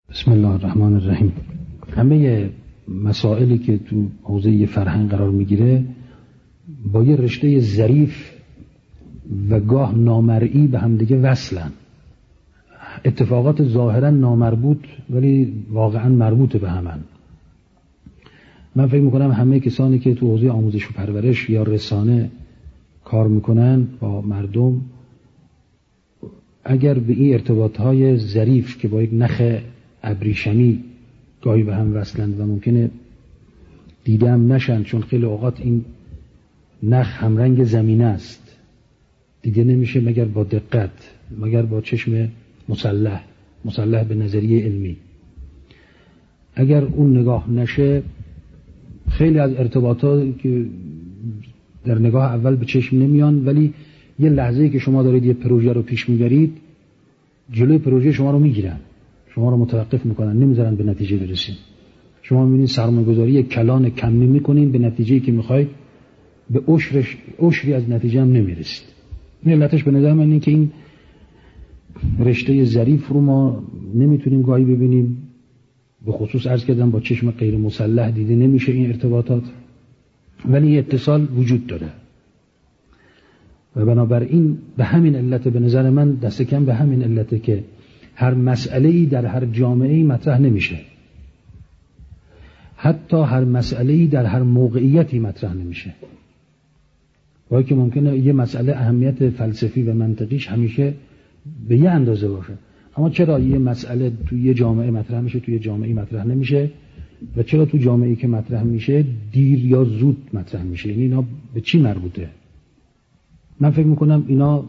بسم الله الرحمن الرحیم. همه مسائلی که تو حوزه فرهنگ قرار میگیره با یه رشته ظریف و گاه نامرئی به همدیگه وصلن. اتفاقات ظاهرا نامربوط ولی واقعا مربوط به همن. من فکر میکنم همه کسانی که تو حوزه آموزش و پرورش یا رسانه کار میکنن با مردم، اگر به این ارتباطهای ظریف که با یک نخ ابریشمی گاهی به هم وصلند و ممکنه دیده هم نشن، چون خیلی اوقات این نخ همرنگ زمینه است، دیده نمیشه مگر با دقت، مگر با چشم مسلح به نظریه علمی. اگر اون نگاه نشه، خیلی از ارتباطات که در نگاه اول به چشم نمیان، ولی یه لحظه‌ای که شما دارید یه پروژه رو پیش میبرید، جلوی پروژه شما رو میگیرن، شما رو متوقف میکنن، نمیذارن به نتیجه برسید. شما میبینید سرمایه‌گذاری کلان کمی میکنین، به نتیجه‌ای که میخواید به عشری از نتیجه هم نمیرسید. این علتش به نظر من این که این رشته ظریف رو ما نمیتونیم گاهی ببینیم، به خصوص عرض کردم با چشم غیر مسلح دیده نمیشه این ارتباطات، ولی اتصال وجود داره و بنابراین به همین علت به نظر من دست کم به همین علته که هر مسئله‌ای در هر جامعه‌ای مطرح نمیشه، حتی هر مسئله‌ای در هر موقعیتی مطرح نمیشه. ولی که ممکنه یه مسئله اهمیت فلسفی و منطقیش همیشه به یه اندازه باشه، اما چرا یه مسئله توی یه جامعه مطرح میشه توی یه جامعه مطرح نمیشه، و چرا تو جامعه‌ای که مطرح میشه دیر یا زود مطرح میشه؟ یعنی اینا به چی مربوطه؟ من فکر میکنم اینا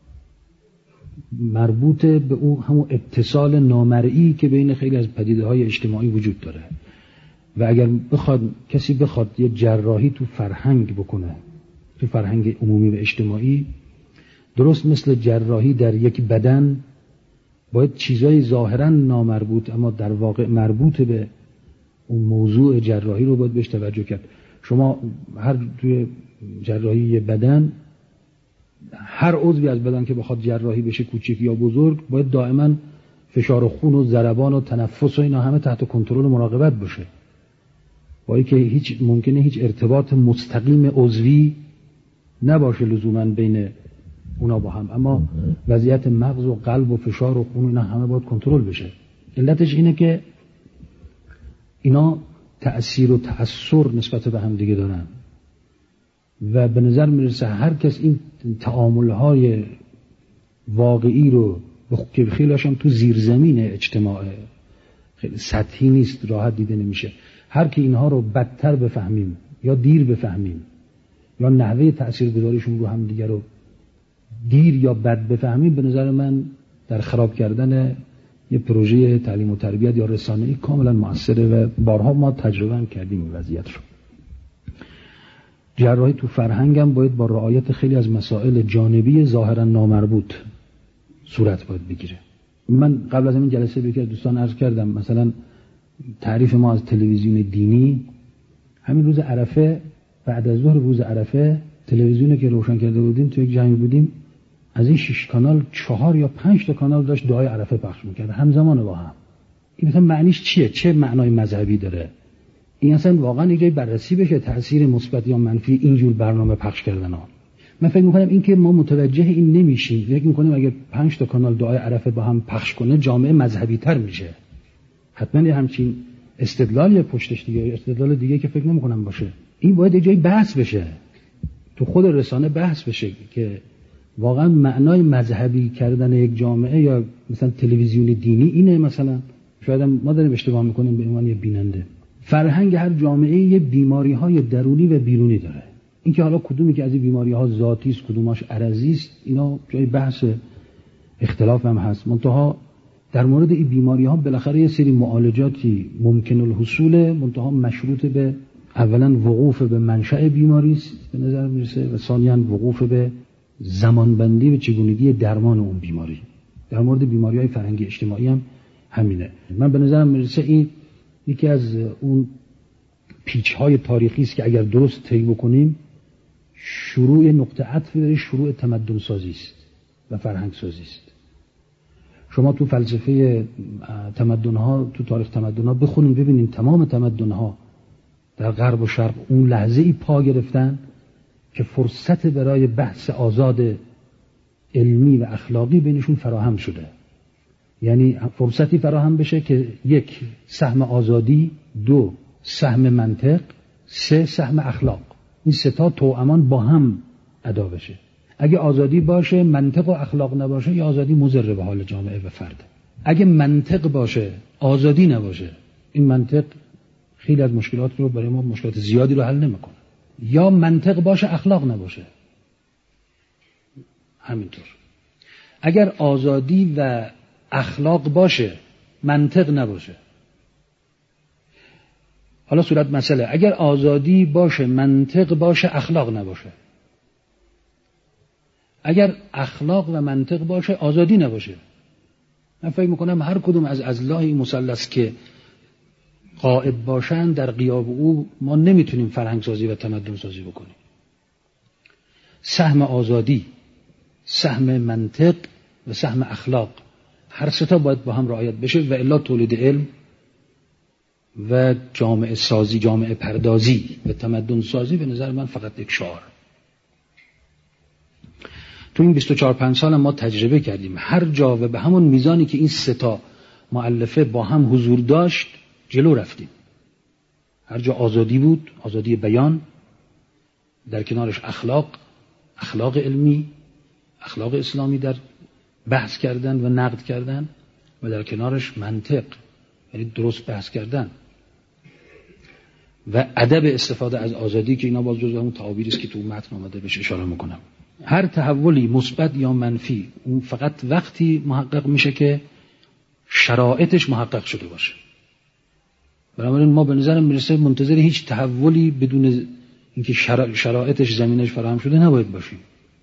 مربوطه به اون همون اتصال نامرئی که بین خیلی از پدیده‌های اجتماعی وجود داره. و اگر کسی بخواد یه جراحی تو فرهنگ بکنه، تو فرهنگ عمومی و اجتماعی، درست مثل جراحی در یک بدن، باید چیزای ظاهرا نامربوط اما در واقع مربوط به اون موضوع جراحی رو باید بهش توجه کرد. شما هر توی جراحی بدن، هر عضوی از بدن که بخواد جراحی بشه، کوچک یا بزرگ، باید دائما فشار خون و ضربان و تنفس و اینا همه تحت کنترل و مراقبت باشه. با که ممکنه هیچ ارتباط مستقیم عضوی نباشه لزوما بین اونا با هم، اما وضعیت مغز و قلب و فشار و خون اینا همه باید کنترل بشه. علتش اینه که اینا تأثیر و تأثیر نسبت به هم دیگه دارن و به نظر میرسه هر کس این تعامل‌های واقعی رو که خیلی هاشم تو زیرزمین اجتماع خیلی سطحی نیست، راحت دیده نمیشه، هر که اینها رو بدتر بفهمیم یا دیر بفهمیم یا نحوه تأثیرگذاریشون رو هم دیگه رو دیر یا بد بفهمیم، به نظر من در خراب کردن یه پروژه تعلیم و تربیت یا رسانه‌ای کاملا مؤثره و بارها ما تجربه هم کردیم این وضعیت رو. جراحی تو فرهنگم باید با رعایت خیلی از مسائل جانبی ظاهرا نامربوط صورت باید بگیره. من قبل از این جلسه به یکی از دوستان عرض کردم، مثلا تعریف ما از تلویزیون دینی، همین روز عرفه، بعد از ظهر روز عرفه، تلویزیونی که روشن کرده بودیم تو یک جمعی بودیم، از این 6 کانال 4 یا 5 تا کانال داشت دعای عرفه پخش می‌کرد همزمان با هم. این مثلا معنیش چیه؟ چه معنای مذهبی داره؟ این اصلا واقعا یه جای بررسی بشه تأثیر مثبت یا منفی اینجور برنامه پخش کردن ها. من فکر می‌کنم این که ما متوجه این نمیشیم، فکر می‌کنیم اگه 5 تا کانال دعای عرفه با هم پخش کنه جامعه مذهبی‌تر میشه. حتما یه همچین استدلال پشتش دیگه، استدلال دیگه که فکر نمی‌کنم باشه. این باید یه جای بحث بشه، تو خود رسانه بحث بشه که واقعا معنای مذهبی کردن یک جامعه یا مثلا تلویزیون دینی اینه. مثلا شاید ما داریم اشتباه میکنیم به عنوان یه بیننده. فرهنگ هر جامعه یه بیماری‌های درونی و بیرونی داره. اینکه حالا کدومی که از این بیماری‌ها ذاتی است، کدوماش عرضی است، اینا جای بحث اختلاف هم هست. منتها در مورد این بیماری‌ها بالاخره یه سری معالجاتی ممکن الحصول، منتها مشروط به اولا وقوف به منشأ بیماری است به نظر میرسه، و ثانیاً وقوف به زمانبندی و چگونگی درمان اون بیماری. در مورد بیماری‌های فرهنگی اجتماعی هم همینه. من به نظرم میرسه این یکی از اون پیچ‌های تاریخی است که اگر درست طی بکنیم، شروع نقطه عطف شروع تمدن سازی است و فرهنگ سازی است. شما تو فلسفه تمدن‌ها، تو تاریخ تمدن‌ها بخونید ببینید تمام تمدن‌ها در غرب و شرق اون لحظه‌ای پا گرفتن که فرصت برای بحث آزاد علمی و اخلاقی بینشون فراهم شده. یعنی فرصتی فراهم بشه که 1 سهم آزادی، 2 سهم منطق، 3 سهم اخلاق. این 3 تا توامان با هم ادا بشه. اگه آزادی باشه منطق و اخلاق نباشه، یا آزادی مضر به حال جامعه و فرد. اگه منطق باشه آزادی نباشه، این منطق خیلی از مشکلات رو برای ما، مشکلات زیادی رو حل نمیکنه. یا منطق باشه اخلاق نباشه. همینطور اگر آزادی و اخلاق باشه منطق نباشه. حالا صورت مسئله، اگر آزادی باشه منطق باشه اخلاق نباشه. اگر اخلاق و منطق باشه آزادی نباشه. من فکر میکنم هر کدوم از اضلاع این مثلث که غائب باشن در غیاب او ما نمیتونیم فرهنگ سازی و تمدن سازی بکنیم. سهم آزادی، سهم منطق و سهم اخلاق، هر 3 تا باید با هم رعایت بشه و الا تولید علم و جامعه سازی، جامعه پردازی و تمدن سازی به نظر من فقط یک شعار. تو این 24-5 سال ما تجربه کردیم هر جا و به همون میزانی که این 3 تا مؤلفه با هم حضور داشت جلو رفتیم. هر جا آزادی بود، آزادی بیان، در کنارش اخلاق علمی، اخلاق اسلامی در بحث کردن و نقد کردن، و در کنارش منطق، یعنی درست بحث کردن و ادب استفاده از آزادی که اینا باز جزو همون تعابیری است که تو متن اومده بهش اشاره میکنم. هر تحولی مثبت یا منفی اون فقط وقتی محقق میشه که شرایطش محقق شده باشه. بنابراین ما به نظرم میرسه منتظر هیچ تحولی بدون اینکه شرایطش زمینش فراهم شده نباید باشیم.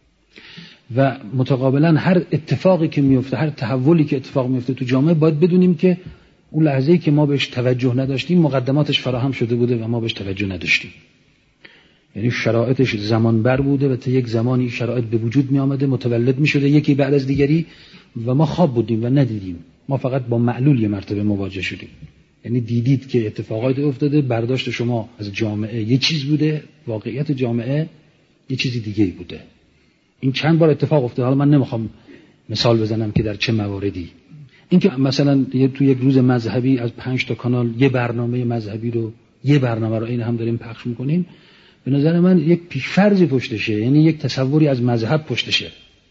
و متقابلا هر اتفاقی که میفته، هر تحولی که اتفاق میفته تو جامعه باید بدونیم که اون لحظه‌ای که ما بهش توجه نداشتیم مقدماتش فراهم شده بوده و ما بهش توجه نداشتیم. یعنی شرایطش زمان بر بوده و تا یک زمانی شرایط به وجود می آمده، متولد می شده یکی بعد از دیگری و ما خواب بودیم و ندیدیم. ما فقط با معلول یه مرتبه مواجه شدیم. یعنی دیدید که اتفاقات افتاده، برداشت شما از جامعه یه چیز بوده، واقعیت جامعه یه چیزی دیگه بوده. این چند بار اتفاق افتاده. حالا من نمیخوام مثال بزنم که در چه مواردی. این که مثلا تو یک روز مذهبی از 5 تا کانال یه برنامه مذهبی رو، یه برنامه رو این هم داریم پخش میکنیم، به نظر من یک پیش‌فرضی پشتشه. یعنی یک تصوری از مذهب پشتشه،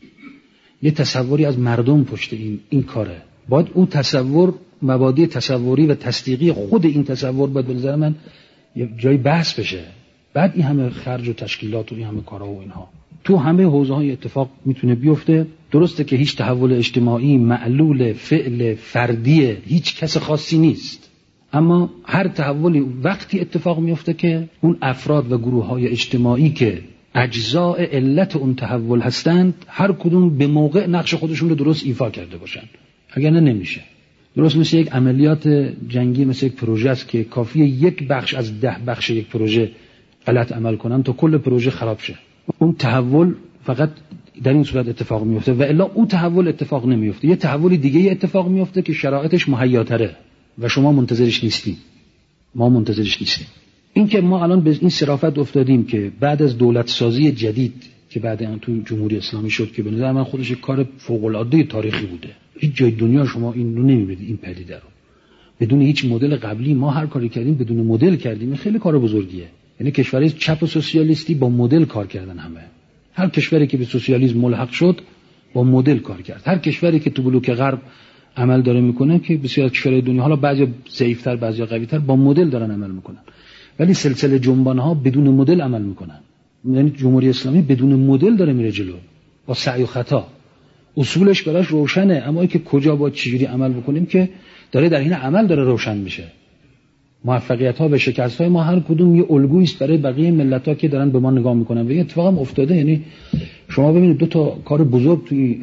یک تصوری از مردم پشت این کاره. باید اون تصور، مبادی تصوری و تصدیقی خود این تصور باید به نظر من یه جای بحث بشه. بعد این همه خرج و تشکیلات و این همه کارا و اینها تو همه حوزه‌های اتفاق میتونه بیفته. درسته که هیچ تحول اجتماعی معلول فعل فردی هیچ کس خاصی نیست، اما هر تحولی وقتی اتفاق میفته که اون افراد و گروه‌های اجتماعی که اجزاء علت اون تحول هستند هر کدوم به موقع نقش خودشون رو درست ایفا کرده باشن، اگر نه نمیشه. درست مثل یک عملیات جنگی، مثل یک پروژه است که کافیه یک بخش از 10 بخش یک پروژه غلط عمل کنن تا کل پروژه خراب شه. اون تحول فقط در این صورت اتفاق میفته و الا اون تحول اتفاق نمیفته. یه تحول دیگه اتفاق میفته که شرایطش مهیاتره و شما منتظرش نیستید، ما منتظرش نیستیم. این که ما الان به این صرافت افتادیم که بعد از دولت سازی جدید که بعد اون تو جمهوری اسلامی شد که به نظر من خودش یک کار فوق العاده تاریخی بوده. هیچ جای دنیا شما این رو نمیبینید، این پدیده رو بدون هیچ مدل قبلی. ما هر کاری کردیم بدون مدل کردیم. خیلی کار بزرگیه. یعنی کشورهای چپ و سوسیالیستی با مدل کار کردن. همه هر کشوری که به سوسیالیسم ملحق شد با مدل کار کرد. هر کشوری که تو بلوک غرب عمل داره میکنه، که بسیار از کشورهای دنیا حالا بعضی ضعیف‌تر بعضی قوی‌تر با مدل دارن عمل میکنن، ولی سلسله جنبان‌ها بدون مدل عمل میکنن. یعنی جمهوری اسلامی بدون مدل داره میره جلو با سعی و خطا. اصولش براش روشنه، اما اینکه کجا با چجوری عمل بکنیم که داره در این عمل داره روشن میشه. موفقیت‌ها و شکست‌های ما هر کدوم یه الگویی است برای بقیه ملت‌ها که دارن به ما نگاه میکنن. و این اتفاق هم افتاده. یعنی شما ببینید 2 تا کار بزرگ توی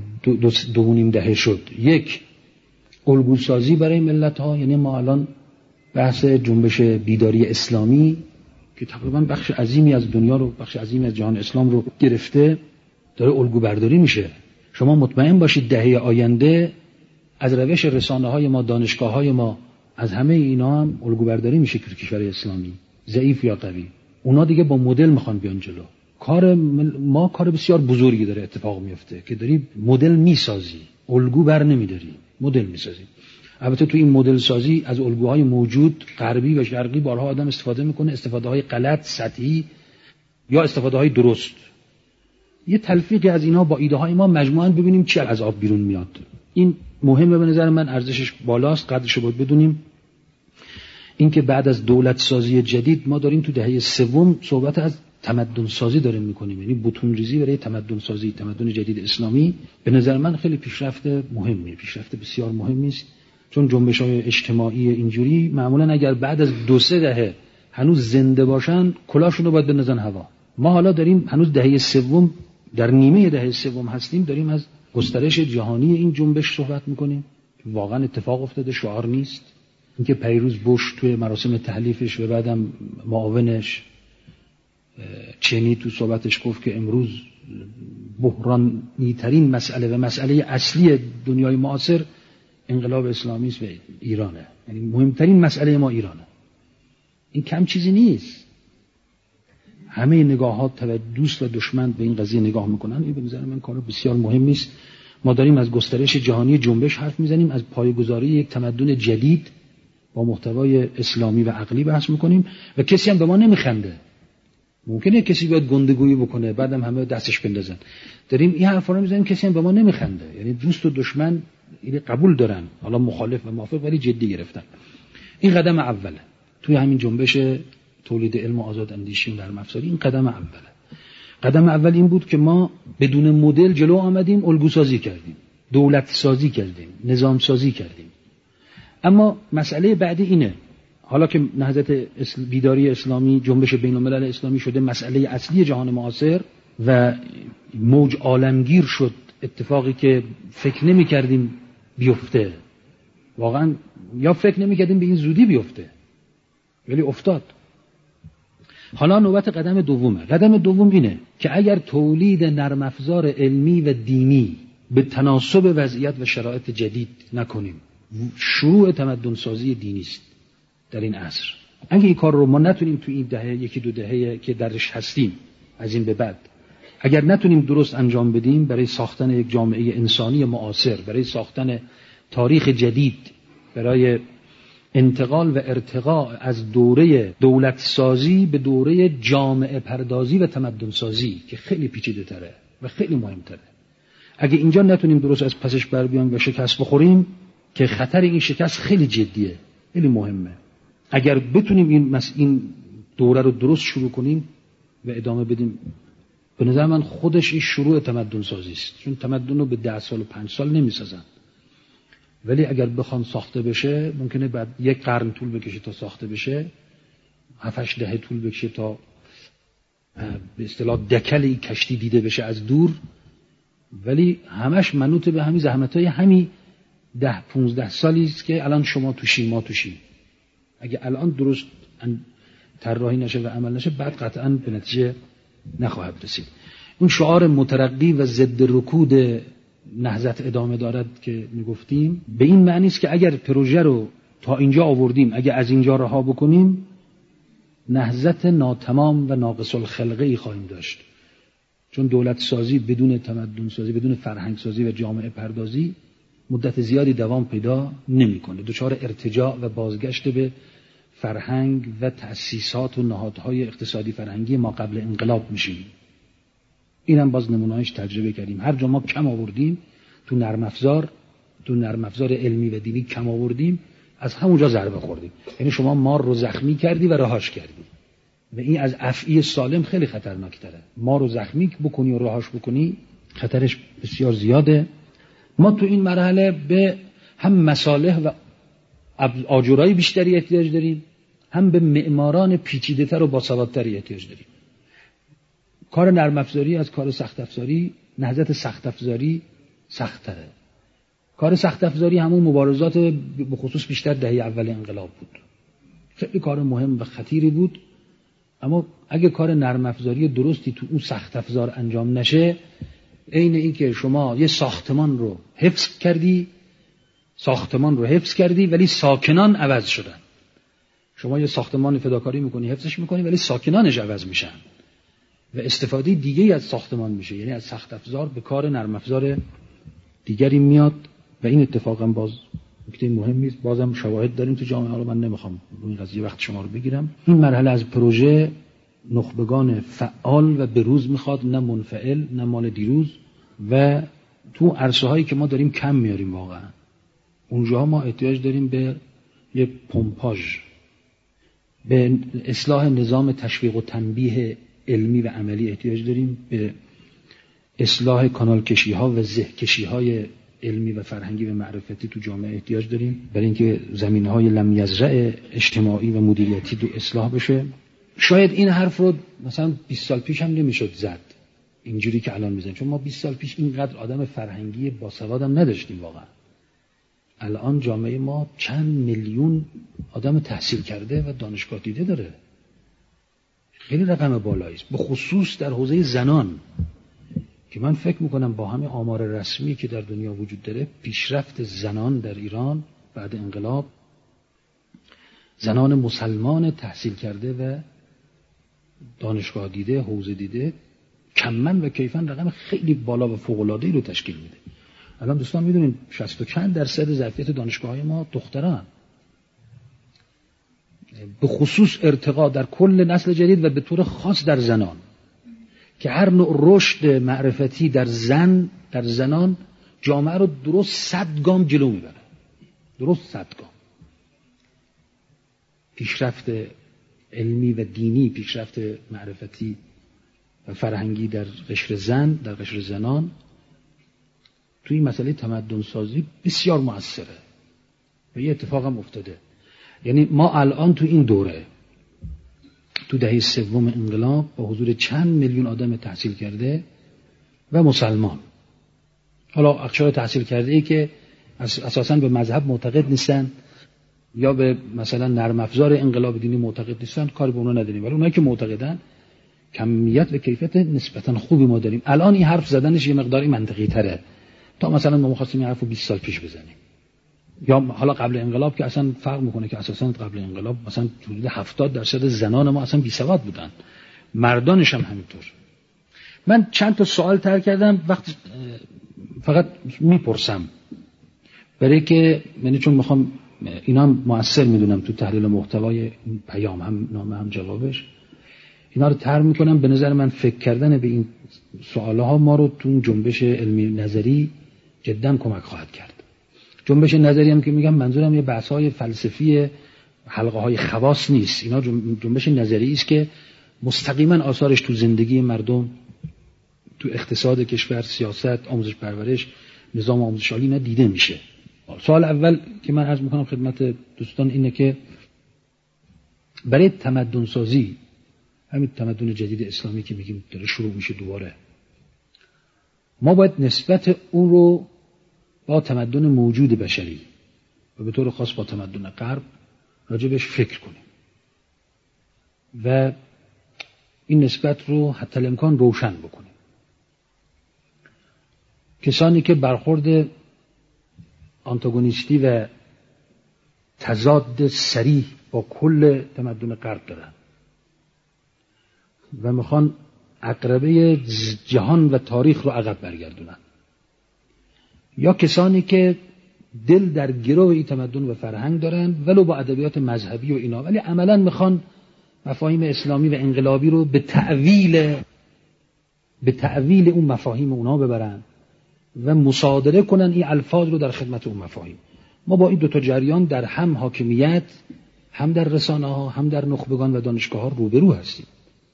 2.5 دهه شد. یک، الگوسازی برای ملت‌ها. یعنی ما الان بحث جنبش بیداری اسلامی که تقریبا بخش عظیمی از دنیا رو، بخش عظیمی از جهان اسلام رو گرفته، داره الگو برداری میشه. شما مطمئن باشید دهه آینده از روش رسانه‌های ما، دانشگاه‌های ما، از همه اینا هم الگو برداری میشه که کشور اسلامی ضعیف یا قوی. اونا دیگه با مدل میخوان بیان جلو. ما کار بسیار بزرگی داره اتفاق میفته که داری مدل میسازی، الگو بر نمیداری، مدل میسازی. البته تو این مدل سازی از الگوهای موجود غربی و شرقی بارها آدم استفاده میکنه، استفاده‌های غلط، سطحی یا استفاده‌های درست. یه تلفیقی از اینا با ایده های ما مجموعاً ببینیم چی از آب بیرون میاد. این مهمه به نظر من، ارزشش بالاست، قدرش رو باید بدونیم. این که بعد از دولت سازی جدید ما داریم تو دهه سوم صحبت از تمدن سازی داریم میکنیم، یعنی بتون ریزی برای تمدن سازی، تمدن جدید اسلامی. به نظر من خیلی پیشرفت مهمیه، پیشرفت بسیار مهمی است، چون جنبش‌های اجتماعی اینجوری معمولاً اگر بعد از 2-3 دهه هنوز زنده باشن کلاشون رو باید بندازن هوا. ما حالا داریم هنوز دهه سوم، در نیمه دهه سوم هستیم، داریم از گسترش جهانی این جنبش صحبت میکنیم. واقعا اتفاق افتاده، شعار نیست. اینکه پیروز بوش توی مراسم تحلیفش و بعدم معاونش چینی تو صحبتش گفت که امروز بحرانی ترین مسئله و مسئله اصلی دنیای معاصر انقلاب اسلامی است و ایرانه، یعنی مهمترین مسئله ما ایرانه. این کم چیزی نیست. همه نگاهات و دوست و دشمن به این قضیه نگاه میکنن. این به نظر من کار بسیار مهمی است. ما داریم از گسترش جهانی جنبش حرف میزنیم، از پایه‌گذاری یک تمدن جدید با محتوای اسلامی و عقلی بحث میکنیم و کسی هم به ما نمیخنده. ممکنه کسی بیاد گندگویی بکنه بعدم همه دستش بندازن. داریم این حرفا رو میزنیم، کسی هم به ما نمیخنده. یعنی دوست و دشمن این قبول دارن، حالا مخالف و موافق، ولی جدی گرفتن. این قدم اوله توی همین جنبش تولید علم و آزاد اندیشی و نرم افزاری. این قدم اوله. قدم اول این بود که ما بدون مدل جلو آمدیم، الگو سازی کردیم، دولت سازی کردیم، نظام سازی کردیم. اما مسئله بعدی اینه، حالا که نهضت بیداری اسلامی، جنبش بین الملل اسلامی شده مسئله اصلی جهان معاصر و موج عالمگیر شد، اتفاقی که فکر نمی کردیم بیفته، واقعا یا فکر نمی کردیم به این زودی بیفته ولی افتاد. حالا نوبت قدم دومه. قدم دوم اینه که اگر تولید نرم افزار علمی و دینی به تناسب وضعیت و شرایط جدید نکنیم، شروع تمدن سازی دینی است در این عصر. اگه این کار رو ما نتونیم تو این دهه، 1-2 دهه که درش هستیم از این به بعد، اگر نتونیم درست انجام بدیم برای ساختن یک جامعه انسانی معاصر، برای ساختن تاریخ جدید، برای انتقال و ارتقاء از دوره دولت سازی به دوره جامعه پردازی و تمدن سازی که خیلی پیچیده تره و خیلی مهمتره، اگه اینجا نتونیم درست از پسش بر بیایم و شکست بخوریم که خطر این شکست خیلی جدیه، خیلی مهمه. اگر بتونیم این دوره رو درست شروع کنیم و ادامه بدیم، به نظر من خودش این شروع تمدن سازی است. چون تمدن رو به 10 سال و 5 سال نمیسازن، ولی اگر بخوان ساخته بشه ممکنه بعد 1 قرن طول بکشه تا ساخته بشه، 7-8 دهه طول بکشه تا به اصطلاح دکل کشتی دیده بشه از دور، ولی همش منوط به همین زحمت‌های همین 10-15 سالی است که الان شما توشین، ما توشین. اگه الان درست طراحی نشه و عمل نشه، بعد قطعاً به نتیجه نخواهد رسید. اون شعار مترقی و ضد رکود نهضت ادامه دارد که میگفتیم، به این معنی است که اگر پروژه رو تا اینجا آوردیم، اگر از اینجا رها بکنیم، نهضت ناتمام و ناقص الخلقه ای خواهیم داشت. چون دولت سازی بدون تمدن سازی، بدون فرهنگ سازی و جامعه پردازی مدت زیادی دوام پیدا نمیکنه. دچار ارتجاع و بازگشت به فرهنگ و تأسیسات و نهادهای اقتصادی فرهنگی ما قبل انقلاب میشیم. اینم باز نمونه‌اش تجربه کردیم. هر جا ما کم آوردیم تو نرم افزار علمی و دینی کم آوردیم، از همونجا ضربه خوردیم. یعنی شما مار رو زخمی کردی و رهاش کردی و این از افعی سالم خیلی خطرناک‌تره. مار رو زخمی بکنی و رهاش بکنی خطرش بسیار زیاده. ما تو این مرحله به هم مصالح و آجرای بیشتری احتیاج داریم، هم به معماران پیچیده‌تر و باسوادتری احتیاج داریم. کار نرم افزاری از کار سخت افزاری، نهضت سخت افزاری سخت‌تره. کار سخت افزاری همون مبارزات به خصوص بیشتر دهه اول انقلاب بود. خیلی کار مهم و خطیری بود، اما اگه کار نرم افزاری درستی تو اون سخت افزار انجام نشه، عین این که شما یه ساختمان رو حفظ کردی ساختمان رو حفظ کردی ولی ساکنان عوض شدن. شما یه ساختمان فداکاری میکنی، حفظش میکنی، ولی ساکنانش عوض میشن و استفاده دیگه‌ای از ساختمان میشه، یعنی از سخت افزار به کار نرم افزار دیگری میاد و این اتفاقا باز نکته مهمی است. بازم شواهد داریم تو جامعه، حالا من نمیخوام روی این قضیه وقت شما رو بگیرم. این مرحله از پروژه نخبگان فعال و بروز میخواد، نه منفعل، نه مال دیروز. و تو عرصه هایی که ما داریم کم میاریم، واقعا اونجاها ما احتیاج داریم به یه پمپاژ، به اصلاح نظام تشویق و تنبیه علمی و عملی احتیاج داریم، به اصلاح کانال کشی ها و زه کشی های علمی و فرهنگی و معرفتی تو جامعه احتیاج داریم، برای اینکه زمین های لم یزرع اجتماعی و مدیریتی تو اصلاح بشه. شاید این حرف رو مثلا 20 سال پیش هم نمیشد زد اینجوری که الان میزنیم، چون ما 20 سال پیش اینقدر آدم فرهنگی باسواد هم نداشتیم. واقعا الان جامعه ما چند میلیون آدم تحصیل کرده و دانشگاه دیده داره، خیلی رقم بالایی است، به خصوص در حوزه زنان که من فکر میکنم با همه آمار رسمی که در دنیا وجود داره، پیشرفت زنان در ایران بعد انقلاب، زنان مسلمان تحصیل کرده و دانشگاه دیده، حوزه دیده، کماً و کیفاً رقم خیلی بالا و فوق‌العاده‌ای رو تشکیل میده. الان دوستان میدونین 60 چند درصد ظرفیت دانشگاه‌های ما دختران، به خصوص ارتقا در کل نسل جدید و به طور خاص در زنان، که هر نوع رشد معرفتی در زنان جامعه رو درست 100 گام جلو میبره، درست 100 گام. پیشرفت علمی و دینی، پیشرفت معرفتی و فرهنگی در قشر زنان توی مسئله تمدن سازی بسیار مؤثره و یه اتفاق هم افتاده. یعنی ما الان تو این دوره، تو دهه سوم انقلاب، با حضور چند میلیون آدم تحصیل کرده و مسلمان، حالا اقشار تحصیل کرده ای که اساساً به مذهب معتقد نیستن یا به مثلا نرم افزار انقلاب دینی معتقد نیستن، کاری به اونا نداریم، ولی اونایی که معتقدن کمیت و کیفیت نسبتاً خوبی ما داریم. الان این حرف زدنش یه مقداری منطقی تره تا مثلا ما می‌خواستیم این حرفو 20 سال پیش بزنیم، یا حالا قبل انقلاب که اصلا فرق میکنه، که اساسا قبل انقلاب مثلا حدود 70% زنان ما اصلا بی‌سواد بودن، مردانش هم همینطور. من چند تا سوال طرح کردم، وقت فقط میپرسم برای که یعنی چون میخوام اینا هم مؤثر میدونم تو تحلیل محتوای پیام، هم نامه هم جوابش، اینا رو طرح میکنم. به نظر من فکر کردن به این سوالها ما رو تو جنبش علمی نظری جدا کمک خواهد کرد. جنبش نظری هم که میگم منظورم یه بحث‌های فلسفی حلقه‌های خواص نیست، اینا جنبش نظری است که مستقیما آثارش تو زندگی مردم، تو اقتصاد کشور، سیاست، آموزش پرورش، نظام آموزش عالی اینا دیده میشه. سوال اول که من عرض میکنم خدمت دوستان اینه که برای تمدن سازی، همین تمدن جدید اسلامی که میگیم داره شروع میشه دوباره، ما باید نسبت اون رو با تمدن موجود بشری و به طور خاص با تمدن غرب راجبش فکر کنیم و این نسبت رو حتی الامکان روشن بکنیم. کسانی که برخورد آنتاگونیستی و تضاد صریح با کل تمدن غرب دارن و میخوان عقربه جهان و تاریخ رو عقب برگردونن، یا کسانی که دل در گرو این تمدن و فرهنگ دارن ولو با ادبیات مذهبی و اینا، ولی عملاً میخوان مفاهیم اسلامی و انقلابی رو به تعویل اون مفاهیم اونا ببرن و مصادره کنن این الفاظ رو در خدمت اون مفاهیم. ما با این دوتا جریان در هم حاکمیت، هم در رسانه ها، هم در نخبگان و دانشگاه ها روبرو هستیم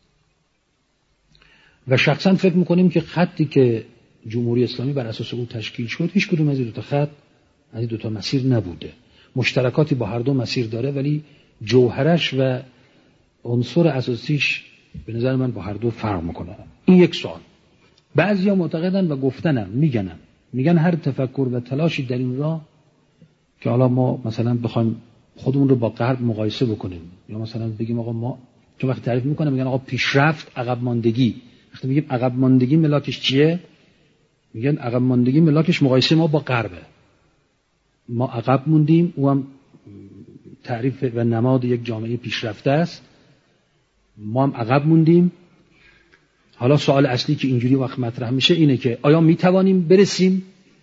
و شخصا فکر میکنیم که خطی که جمهوری اسلامی بر اساس او تشکیل شد هیچ کدوم از این دوتا خط، از این دوتا مسیر نبوده. مشترکاتی با هر دو مسیر داره ولی جوهرش و عنصر اساسیش به نظر من با هر دو فرق میکنه. این یک سوال. بعضیا معتقدن و گفتنم میگن هر تفکر و تلاشی در این راه که حالا ما مثلا بخوایم خودمون رو با غرب مقایسه بکنیم، یا مثلا بگیم آقا ما، چون وقتی تعریف میکنم میگن آقا پیشرفت، عقب ماندگی. وقتی میگیم عقب ماندگی ملاکش چیه؟ میگن عقب ماندگی ملاکش مقایسه ما با غربه. ما عقب موندیم، او هم تعریف و نماد یک جامعه پیشرفته است، ما هم عقب موندیم. حالا سوال اصلی که اینجوری وقت مطرح میشه اینه که آیا میتوانیم برسیم؟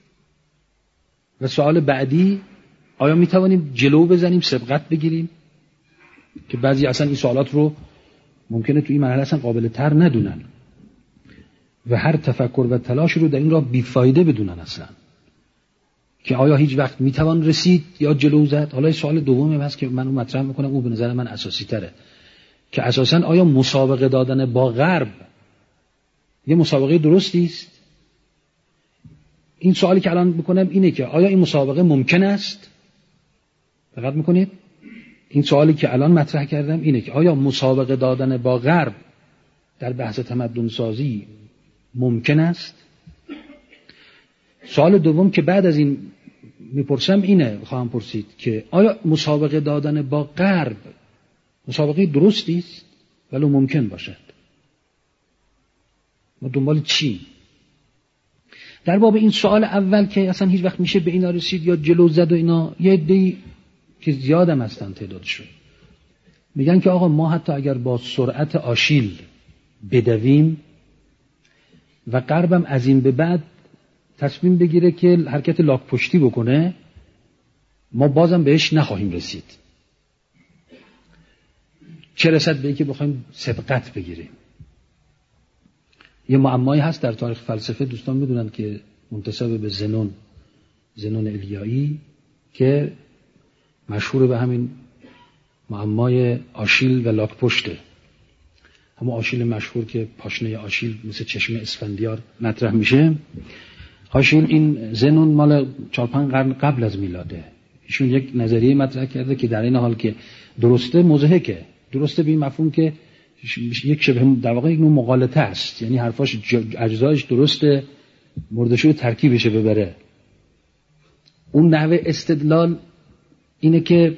و سوال بعدی آیا میتوانیم جلو بزنیم، سبقت بگیریم؟ که بعضی اصلا این سوالات رو ممکنه تو این مرحله اصلا قابل تر ندونن و هر تفکر و تلاش رو در این راه بیفایده بدونن اصلا، که آیا هیچ وقت میتوان رسید یا جلو زد. حالا سوال دومی هست که من مطرح میکنم، اون به نظر من اساسی تره، که اساسا آیا مسابقه دادن با غرب یه مسابقه درستی است؟ این سوالی که الان بکنم اینه که آیا این مسابقه ممکن است؟ دقت میکنید؟ این سوالی که الان مطرح کردم اینه که آیا مسابقه دادن با غرب در بحث تمدن سازی ممکن است؟ سوال دوم که بعد از این میپرسم اینه، خواهم پرسید که آیا مسابقه دادن با غرب مسابقه درستی است ولو ممکن باشد؟ ما دنبال چی؟ در باب این سوال اول که اصلا هیچ وقت میشه به اینا رسید یا جلو زد و اینا، یه عده‌ای که زیادم هستن تعدادشون میگن که آقا ما حتی اگر با سرعت آشیل بدویم و غربم از این به بعد تصمیم بگیره که حرکت لاک پشتی بکنه، ما بازم بهش نخواهیم رسید، چه رسد به این که بخوایم سبقت بگیریم. یه معمایی هست در تاریخ فلسفه، دوستان میدونن که منتسب به زنون الیایی، که مشهور به همین معمای آشیل و لاک پشته. همون آشیل مشهور که پاشنه آشیل مثل چشمه اسفندیار مطرح میشه. آشیل این زنون مال 4-5 قرن قبل از میلاده. ایشون یک نظریه مطرح کرده که در این حال که درسته مضحکه، درسته به این مفهوم که یک شبه در واقع یک نوع مغالطه است، یعنی حرفاش اجزایش درسته، مردشو ترکیبش ببره. اون نحوه استدلال اینه که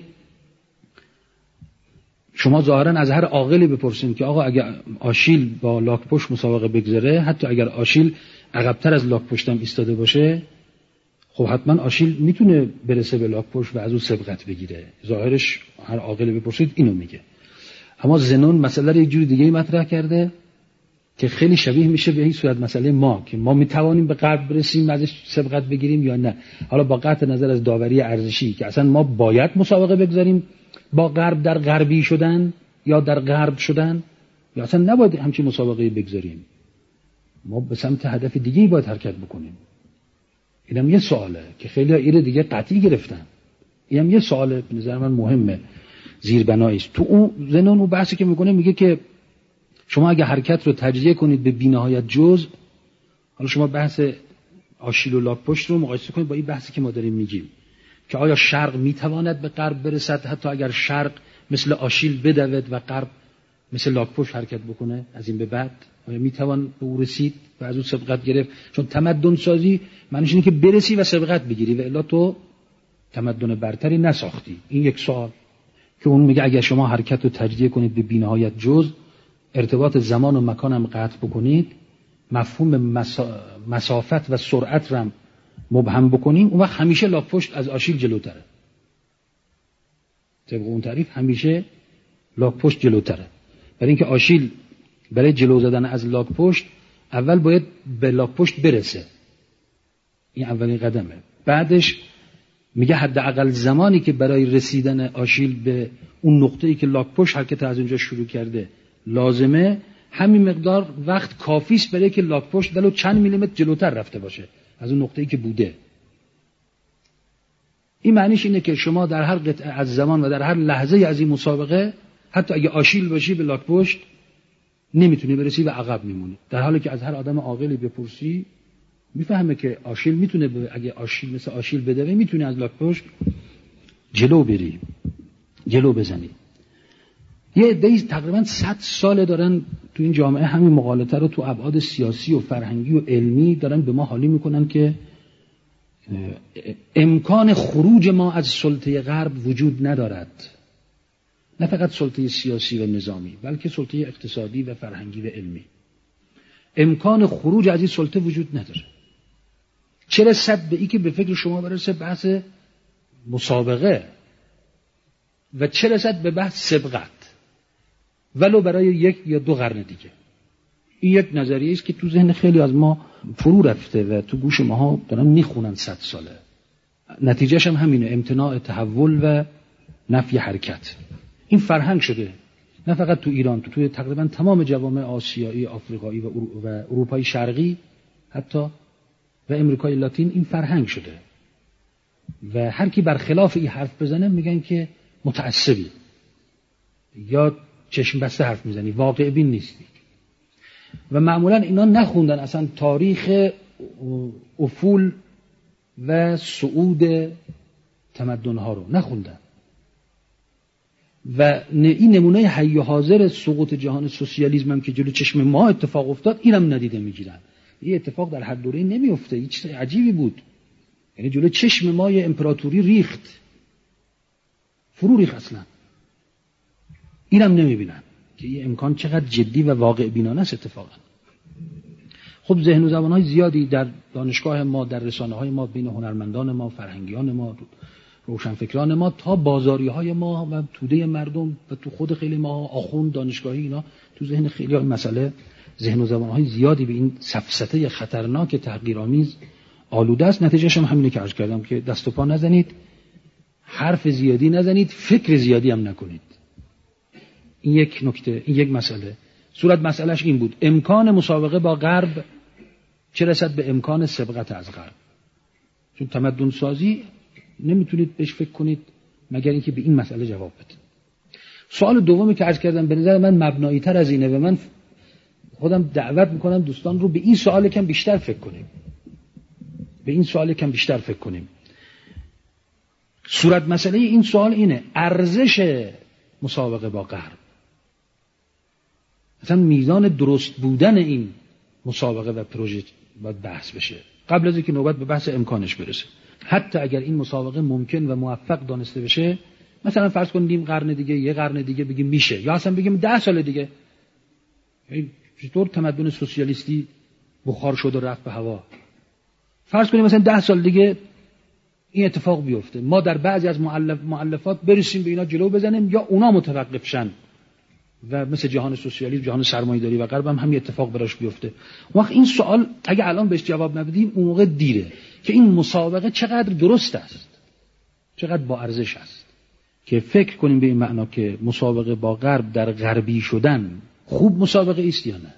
شما ظاهرا از هر عاقلی بپرسید که آقا اگر آشیل با لاک پشت مسابقه بگذاره، حتی اگر آشیل عقب‌تر از لاک پشتم ایستاده باشه، خب حتما آشیل میتونه برسه به لاک پشت و از اون سبقت بگیره. ظاهرش هر عاقلی بپرسید اینو میگه. اما زنون مسئله رو یک جور دیگه مطرح کرده که خیلی شبیه میشه به این صورت مسئله ما، که ما میتوانیم به غرب برسیم ازش سبقت بگیریم یا نه. حالا با قطع نظر از داوری ارزشی که اصلا ما باید مسابقه بگذاریم با غرب در غربی شدن یا در غرب شدن، یا اصلا نباید همچین مسابقه بگذاریم، ما به سمت هدف دیگه‌ای باید حرکت بکنیم. اینم یه سواله که خیلی ایره دیگه قطعی گرفتن. اینم یه سواله به نظر من مهمه، زیربنایی است. تو اون زنون اون بحثی که میکنه میگه که شما اگه حرکت رو تجزیه کنید به بی‌نهایت جزء، حالا شما بحث آشیل و لاک پشت رو مقایسه کنید با این بحثی که ما داریم میگیم که آیا شرق میتواند به غرب برسد حتی اگر شرق مثل آشیل بدود و غرب مثل لاک پشت حرکت بکنه، از این به بعد آیا میتوان به او رسید و از اون سبقت گرفت؟ چون تمدن سازی معنیش اینه که برسی و سبقت بگیری و الا تو تمدن برتری نساختی. این یک سوال که اون میگه اگر شما حرکت رو تجزیه کنید به بی‌نهایت جزء، ارتباط زمان و مکان هم قطع بکنید، مفهوم مسافت و سرعت رو هم مبهم بکنیم، اون وقت همیشه لاک پشت از آشیل جلوتره. طبق اون تعریف همیشه لاک پشت جلوتره، برای اینکه آشیل برای جلو زدن از لاک پشت اول باید به لاک پشت برسه، این اولین قدمه. بعدش میگه حداقل زمانی که برای رسیدن آشیل به اون نقطه‌ای که لاک پشت حرکت از اونجا شروع کرده لازمه، همین مقدار وقت کافی است برای که لاک پشت ولو چند میلیمتر جلوتر رفته باشه از اون نقطه‌ای که بوده. این معنیش اینه که شما در هر قطعه از زمان و در هر لحظه از این مسابقه حتی اگه آشیل باشی به لاک پشت نمیتونی برسی و عقب میمونی، در حالی که از هر آدم عاقلی بپرسی میفهمه که آشیل میتونه اگه آشیل مثل آشیل بدوه میتونه از لاک پشت جلو بری، جلو بزنی. یه عده‌ای تقریبا 100 سال دارن تو این جامعه همین مغالطه رو تو ابعاد سیاسی و فرهنگی و علمی دارن به ما حالی میکنن که امکان خروج ما از سلطه غرب وجود ندارد، نه فقط سلطه سیاسی و نظامی بلکه سلطه اقتصادی و فرهنگی و علمی. امکان خروج از این سلطه وجود نداره. چه رسد به این که به فکر شما برسه بحث مسابقه و چه رسد به بحث سبقت ولو برای 1 یا 2 قرن دیگه. این یک نظریه است که تو ذهن خیلی از ما فرو رفته و تو گوش ماها دارن میخونن 100 ساله. نتیجهش هم همینه، امتناع تحول و نفی حرکت. این فرهنگ شده نه فقط تو ایران، تو تقریبا تمام جوامع آسیایی، آفریقایی و اروپای شرقی حتی و امریکای لاتین این فرهنگ شده و هر کی برخلاف این حرف بزنه میگن که متعصبی یا چشم بسته حرف میزنی، واقع بین نیستی. و معمولا اینا نخوندن اصلا تاریخ افول و صعود تمدن‌ها رو نخوندن و این نمونه حی و حاضر سقوط جهان سوسیالیسم هم که جلو چشم ما اتفاق افتاد اینم ندیده میگیرن. این اتفاق در هر دوره نمیفته، این چیز عجیبی بود. یعنی جلو چشم ما یه امپراتوری ریخت، فرو ریخت، اصلا اینم نمیبینن که این امکان چقدر جدی و واقع بینانه است اتفاقا. خب ذهن و زبان‌های زیادی در دانشگاه ما، در رسانه‌های ما، بین هنرمندان ما، فرهنگیان ما، روشنفکران ما تا بازاری‌های ما و توده مردم و تو خود خیلی ما آخوند دانشگاهی، اینا تو ذهن خیلی ها مسئله ذهن و زبان‌های زیادی به این سفسطه خطرناک تحقیرآمیز آلوده است. نتیجهش هم همینه که عرض کردم که دست و پا نزنید، حرف زیادی نزنید، فکر زیادی هم نکنید. این یک نکته، این یک مسئله. صورت مسئلهش این بود: امکان مسابقه با غرب چه رسد به امکان سبقت از غرب. چون تمدن سازی نمیتونید بهش فکر کنید مگر اینکه به این مسئله جواب بدید. سوال دومی که عرض کردم به نظر من مبنایی تر از اینه و من خودم دعوت میکنم دوستان رو به این سوال کم بیشتر فکر کنیم. به این سوال کم بیشتر فکر کنیم. صورت مسئله این سوال اینه: ارزش مسابقه با غرب، مثلا میزان درست بودن این مسابقه و پروژه باید بحث بشه قبل از اینکه نوبت به بحث امکانش برسه. حتی اگر این مسابقه ممکن و موفق دانسته بشه، مثلا فرض کنیم قرن دیگه، یه قرن دیگه بگیم میشه، یا اصلا بگیم 10 سال دیگه. چطور تمدن سوسیالیستی بخار شد و رفت به هوا؟ فرض کنیم مثلا 10 سال دیگه این اتفاق بیفته، ما در بعضی از مؤلفات برسیم به اینا جلو بزنیم یا اونا متوقف شن و مثل جهان سوسیالیسم، جهان سرمایه‌داری و غرب هم همین اتفاق براش بیفته. وقت این سوال اگه الان بهش جواب ندیم اون موقع دیره که این مسابقه چقدر درست است، چقدر با ارزش است، که فکر کنیم به این معنا که مسابقه با غرب در غربی شدن خوب مسابقه است یا نه.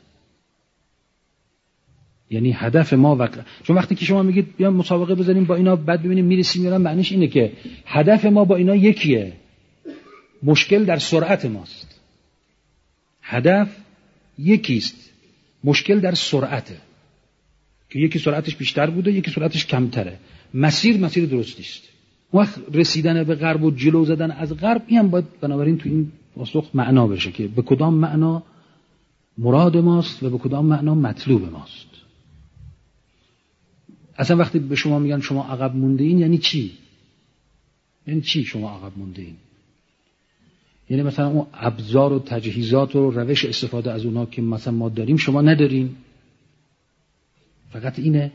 یعنی هدف ما چون وقتی که شما میگید بیا مسابقه بزنیم با اینا بعد ببینیم میرسیم یا نه، معنیش اینه که هدف ما با اینا یکیه، مشکل در سرعت ماست. هدف یکیست، مشکل در سرعته که یکی سرعتش بیشتر بوده یکی سرعتش کمتره، مسیر درستی است. وقت رسیدن به غرب و جلو زدن از غرب این هم باید بنابراین تو این پاسخ معنا بشه که به کدام معنا مراد ماست و به کدام معنا مطلوب ماست. اصلا وقتی به شما میگن شما عقب مونده این یعنی چی؟ یعنی چی شما عقب مونده این؟ یعنی مثلا اون ابزار و تجهیزات و روش استفاده از اونا که مثلا ما داریم شما ندارین؟ فقط اینه؟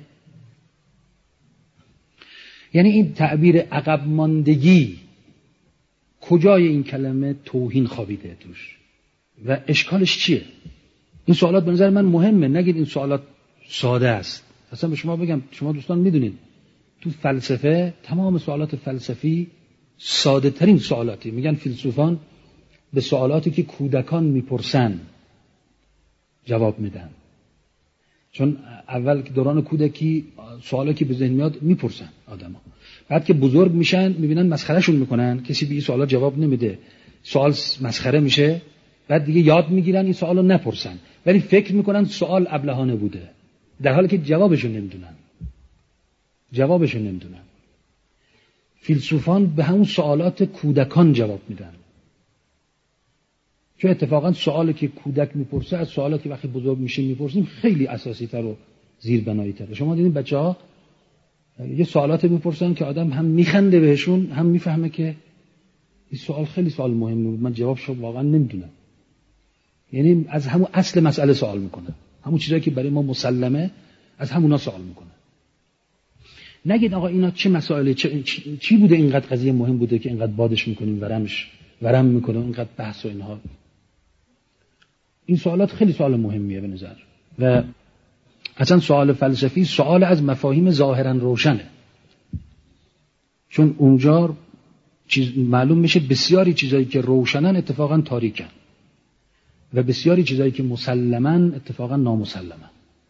یعنی این تعبیر عقب ماندگی کجای این کلمه توهین خوابیده توش و اشکالش چیه؟ این سوالات به نظر من مهمه. نگید این سوالات ساده است. اصلا به شما بگم، شما دوستان میدونید تو فلسفه تمام سوالات فلسفی ساده ترین سوالاتی. میگن فیلسوفان به سوالاتی که کودکان میپرسن جواب میدن، چون اول که دوران کودکی سوالی که به ذهن میاد میپرسن آدما، بعد که بزرگ میشن میبینن مسخرهشون میکنن، کسی به این سوالا جواب نمیده، سوال مسخره میشه، بعد دیگه یاد میگیرن این سوالو نپرسن، ولی فکر میکنن سوال ابلهانه بوده در حالی که جوابشون نمیدونن. فیلسوفان به همون سوالات کودکان جواب میدن، چون اتفاقا سوالی که کودک میپرسه از سوالی که وقتی بزرگ میشه میپرسیم خیلی اساسی تر و زیربنایی تره. شما دیدین بچه‌ها یه سوالات میپرسن که آدم هم میخنده بهشون هم میفهمه که این سوال خیلی سوال مهمی بود، من جوابشو واقعا نمیدونم. یعنی از همون اصل مسئله سوال میکنه، همون چیزایی که برای ما مسلمه از همونا سوال میکنه. نگید آقا اینا چه مسائله، چی بوده اینقدر قضیه مهم بوده که اینقدر بادش میکنیم ورم میکنه اینقدر بحث و اینها. این سوالات خیلی سوال مهمیه به نظر. و اصلا سوال فلسفی سوال از مفاهیم ظاهرا روشنه، چون اونجا معلوم میشه بسیاری چیزایی که روشنن اتفاقا تاریکن و بسیاری چیزایی که مسلمن اتفاقا نامسلمن.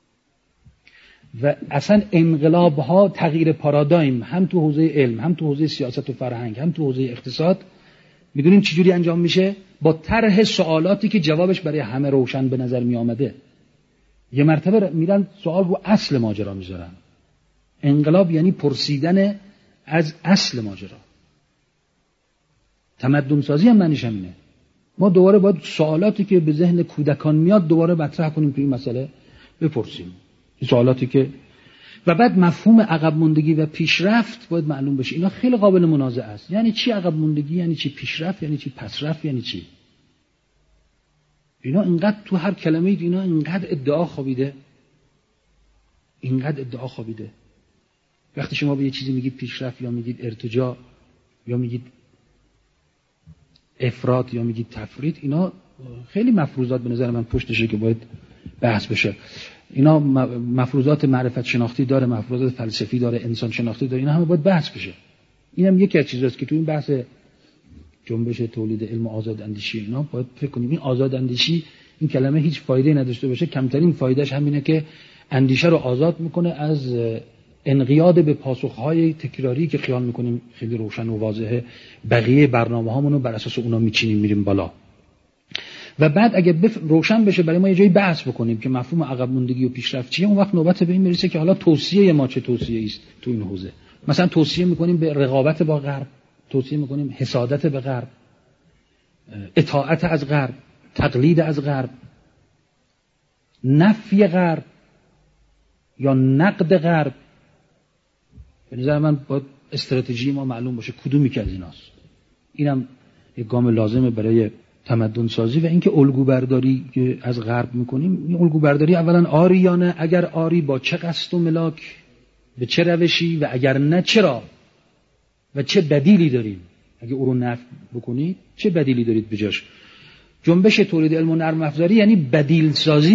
و اصلا انقلاب ها، تغییر پارادایم، هم تو حوزه علم، هم تو حوزه سیاست و فرهنگ، هم تو حوزه اقتصاد، میدونیم چجوری انجام میشه؟ با طرح سوالاتی که جوابش برای همه روشن به نظر می آمده. یه مرتبه میرن سوال رو اصل ماجرا میذارن. انقلاب یعنی پرسیدن از اصل ماجرا. تمدن سازی هم معنیش همینه. ما دوباره باید سوالاتی که به ذهن کودکان میاد دوباره مطرح کنیم تو این مسئله بپرسیم. این سوالاتی که و بعد مفهوم عقب موندگی و پیشرفت باید معلوم بشه. اینا خیلی قابل منازعه است. یعنی چی عقب موندگی؟ یعنی چی پیشرفت؟ یعنی چی پسرفت؟ یعنی چی؟ اینا اینقدر تو هر کلمه اینا اینقدر ادعا خوابیده. وقتی شما به یه چیزی میگید پیشرفت یا میگید ارتجاع یا میگید افراط یا میگید تفرید، اینا خیلی مفروضات به نظر من پشتشه که باید بحث بشه. اینا مفروضات معرفت شناختی داره، مفروضات فلسفی داره، انسان شناختی داره، اینا همه باید بحث بشه. اینم یکی از چیزاست که تو این بحث جنبش تولید علم و آزاد اندیشی اینا باید فکر کنیم. این آزاد اندیشی، این کلمه هیچ فایده نداشته باشه، کمترین فایدهش همینه که اندیشه رو آزاد میکنه از انقیاد به پاسخهای تکراری که خیال میکنیم خیلی روشن و واضحه، بقیه برنامه‌هامون رو بر اساس اونا میچینیم میریم بالا. و بعد اگه روشن بشه برای ما یه جایی بحث بکنیم که مفهوم عقب موندگی و پیشرفت چیه، اون وقت نوبت به این میرسه که حالا توصیه ما چه توصیه است تو این حوزه. مثلا توصیه میکنیم به رقابت با غرب، توصیه میکنیم حسادت به غرب، اطاعت از غرب، تقلید از غرب، نفی غرب یا نقد غرب. به نظر من باید استراتژی ما معلوم باشه کدومی که از ایناست. اینم یک گام لازمه برای تمدن سازی. و اینکه الگو برداری که از غرب میکنیم، این الگو برداری اولا آری یا نه، اگر آری با چه قصد و ملاک، به چه روشی، و اگر نه چرا و چه بدیلی داریم. اگه او رو نفی بکنید چه بدیلی دارید بجاش. جنبش تولید علم و نرم افزاری یعنی بدیل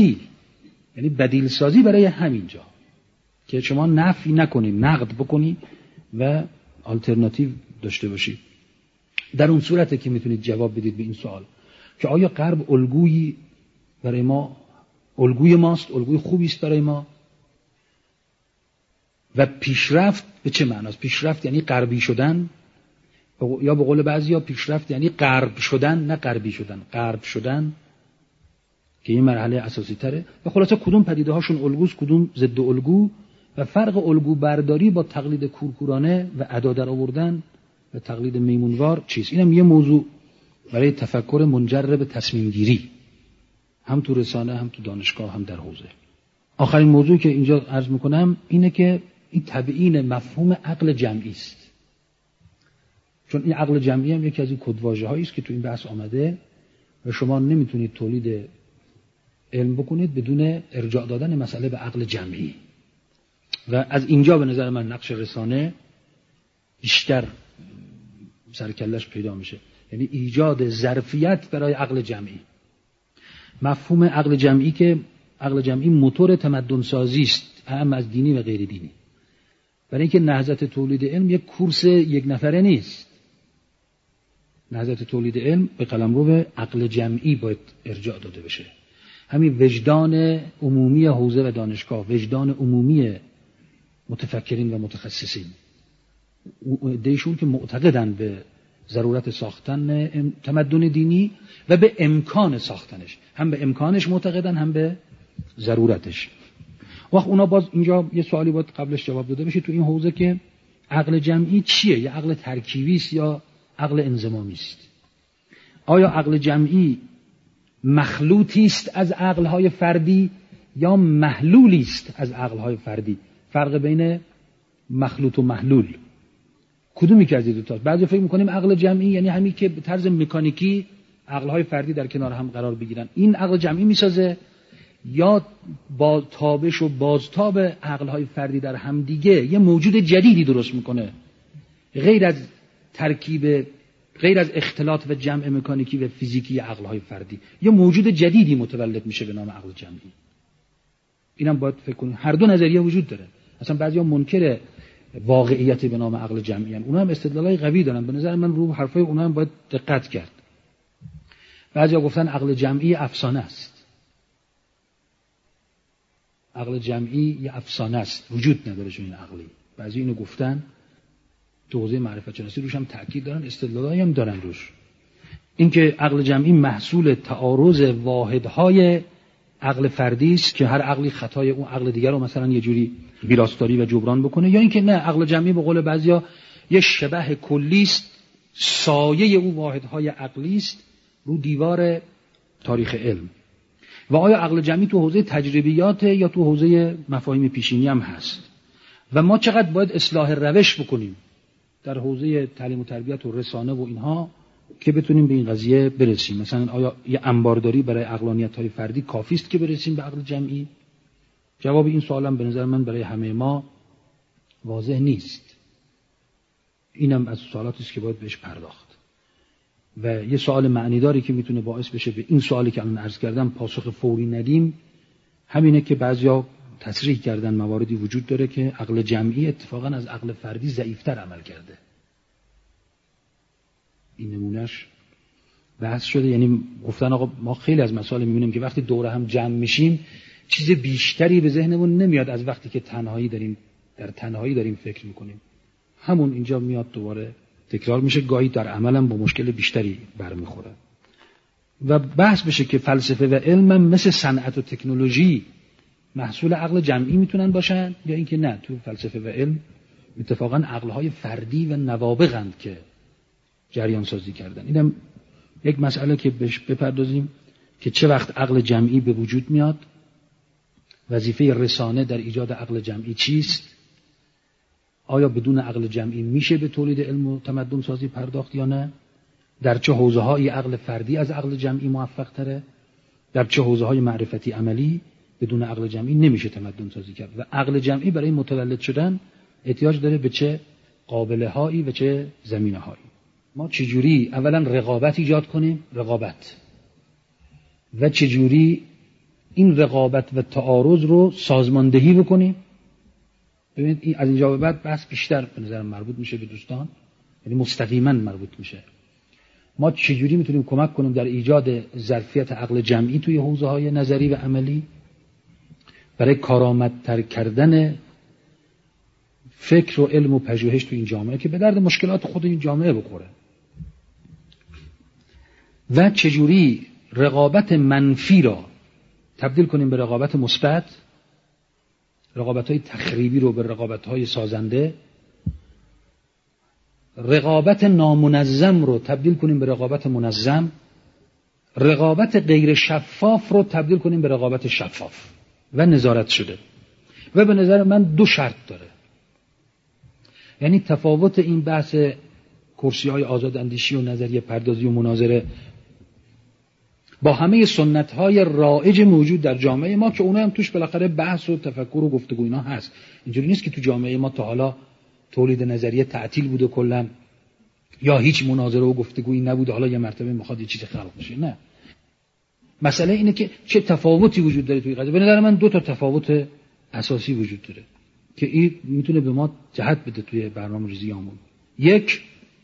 سازی برای همینجا که شما نفی نکنید، نقد بکنید و آلترناتیو داشته باشید. در اون صورته که میتونید جواب بدید به این سوال که آیا غرب الگویی برای ما، الگوی ماست، الگوی خوبی است برای ما، و پیشرفت به چه معناست؟ پیشرفت یعنی غربی شدن، یا به قول بعضیا پیشرفت یعنی غرب شدن، نه غربی شدن، غرب شدن که این مرحله اساسی تره. و خلاصه کدوم پدیده هاشون الگوست، کدوم ضد الگو، و فرق الگو برداری با تقلید کورکورانه و ادا در آوردن و تقلید میمونوار چیست. اینم یه موضوع برای تفکر منجر به تصمیم گیری، هم تو رسانه، هم تو دانشگاه، هم در حوزه. آخرین موضوعی که اینجا عرض میکنم اینه که این تبیین مفهوم عقل جمعی است. چون این عقل جمعی هم یکی از این کدواژه‌هایی است که تو این بحث آمده و شما نمیتونید تولید علم بکنید بدون ارجاع دادن مسئله به عقل جمعی. و از اینجا به نظر من نقش رسانه بیشتر سرکلش پیدا میشه، یعنی ایجاد ظرفیت برای عقل جمعی. مفهوم عقل جمعی که عقل جمعی موتور تمدن سازی است، اهم از دینی و غیر دینی. برای اینکه نهضت تولید علم یک کورس یک نفره نیست. نهضت تولید علم به قلمرو عقل جمعی باید ارجاع داده بشه. همین وجدان عمومی حوزه و دانشگاه، وجدان عمومی متفکرین و متخصصین، ایشون که معتقدن به ضرورت ساختن تمدن دینی و به امکان ساختنش، هم به امکانش معتقدن هم به ضرورتش. وقت اونا باز اینجا یه سوالی باید قبلش جواب داده بشه تو این حوزه که عقل جمعی چیه؟ یا عقل ترکیبی است یا عقل انضمامی است؟ آیا عقل جمعی مخلوطی است از عقل‌های فردی یا محلولی است از عقل‌های فردی؟ فرق بین مخلوط و محلول کدومی که از این دو تاست؟ بعضی فکر می‌کنیم عقل جمعی یعنی همین که به طرز مکانیکی عقل‌های فردی در کنار هم قرار بگیرن، این عقل جمعی می‌سازه. یا با تابش و بازتاب عقل‌های فردی در هم دیگه یه موجود جدیدی درست میکنه، غیر از ترکیب، غیر از اختلاط و جمع مکانیکی و فیزیکی عقل‌های فردی، یه موجود جدیدی متولد میشه به نام عقل جمعی. اینم باید فکر کنیم. هر دو نظریه وجود داره. اصلا بعضیا منکر واقعیت به نام عقل جمعی ان، اونها هم استدلالای قوی دارن. به نظر من رو حرفای اونها هم باید دقت کرد. بعضیا گفتن عقل جمعی افسانه است. عقل جمعی یه افسانه است، وجود نداره چون این عقلی. بعضی اینو گفتن، تو حوزه معرفت شناسی روش هم تاکید دارن، استدلالایی هم دارن روش. اینکه عقل جمعی محصول تعارض واحدهای عقل فردی است که هر عقلی خطای اون عقل دیگر رو مثلا یه جوری ویراستاری و جبران بکنه، یا اینکه نه، عقل جمعی به قول بعضیا یه شبح کلی است، سایه اون واحدهای عقلی است رو دیوار تاریخ علم. و آیا عقل جمعی تو حوزه تجربیات یا تو حوزه مفاهیم پیشینی هم هست؟ و ما چقدر باید اصلاح روش بکنیم در حوزه تعلیم و تربیت و رسانه و اینها که بتونیم به این قضیه برسیم؟ مثلا آیا یه انبارداری برای عقلانیت‌های فردی کافی است که برسیم به عقل جمعی؟ جواب این سوالم به نظر من برای همه ما واضح نیست. اینم از سوالاتی است که باید بهش پرداخت. و یه سوال معنیداری که میتونه باعث بشه به این سوالی که الان عرض کردم پاسخ فوری ندیم، همینه که بعضیا تصریح کردن مواردی وجود داره که عقل جمعی اتفاقا از عقل فردی ضعیف‌تر عمل کرده. این نمونهش بحث شده. یعنی گفتن آقا ما خیلی از مسائل میبینیم که وقتی دوره هم جمع میشیم چیز بیشتری به ذهنمون نمیاد از وقتی که در تنهایی داریم فکر میکنیم. همون اینجا میاد دوباره تکرار میشه، گاهی در عملم با مشکل بیشتری برمیخوره. و بحث بشه که فلسفه و علم هم مثل صنعت و تکنولوژی محصول عقل جمعی میتونن باشن، یا اینکه نه، تو فلسفه و علم اتفاقا عقلهای فردی و نوابغند که جریان سازی کردن. اینم یک مسئله که بهش بپردازیم که چه وقت عقل جمعی به وجود میاد، وظیفه رسانه در ایجاد عقل جمعی چیست، آیا بدون عقل جمعی میشه به تولید علم و تمدن سازی پرداخت یا نه، در چه حوزه‌های عقل فردی از عقل جمعی موفق تره، در چه حوزه‌های معرفتی عملی بدون عقل جمعی نمیشه تمدن سازی کرد. و عقل جمعی برای متولد شدن احتیاج داره به چه قابله‌هایی و چه زمینه‌هایی. ما چجوری اولا رقابت ایجاد کنیم، رقابت، و چجوری این رقابت و تعارض رو سازماندهی بکنیم. ببینید از اینجا به بعد بحث بیشتر به نظر مربوط میشه به دوستان، یعنی مستقیما مربوط میشه. ما چجوری میتونیم کمک کنیم در ایجاد ظرفیت عقل جمعی توی حوزه‌های نظری و عملی برای کارآمدتر کردن فکر و علم و پژوهش تو این جامعه که به درد مشکلات خود این جامعه بخوره. و چجوری رقابت منفی را تبدیل کنیم به رقابت مثبت، رقابت‌های تخریبی رو به رقابت‌های سازنده، رقابت نامنظم رو تبدیل کنیم به رقابت منظم، رقابت غیر شفاف رو تبدیل کنیم به رقابت شفاف و نظارت شده. و به نظر من دو شرط داره. یعنی تفاوت این بحث کرسی‌های آزاد اندیشی و نظریه پردازی و مناظره با همه سنت‌های رایج موجود در جامعه ما که اونها هم توش بالاخره بحث و تفکر و گفتگو اینا هست. اینجوری نیست که تو جامعه ما تا حالا تولید نظریه تعطیل بوده کلا، یا هیچ مناظره و گفتگویی نبوده حالا یه مرتبه میخواد یه چیز خلق بشه. نه، مسئله اینه که چه تفاوتی وجود داره توی قضیه. به نظر من دو تا تفاوت اساسی وجود داره که این میتونه به ما جهت بده توی برنامه‌ریزیامون. یک،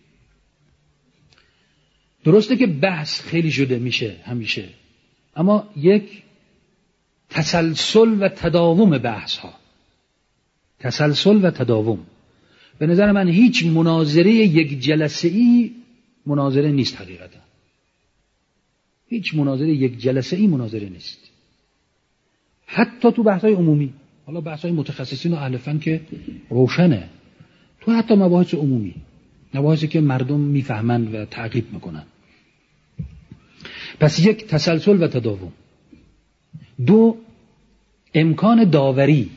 درسته که بحث خیلی شده میشه همیشه، اما یک تسلسل و تداوم بحث ها، تسلسل و تداوم. به نظر من هیچ مناظره یک جلسه‌ای مناظره نیست. حقیقتا هیچ مناظره یک جلسه‌ای مناظره نیست، حتی تو بحث‌های عمومی. حالا بحث‌های متخصصین و اهل فن که روشنه، تو حتی مباحث عمومی، مباحثی که مردم میفهمند و تعقیب میکنن. پس یک، تسلسل و تداوم. دو، امکان داوری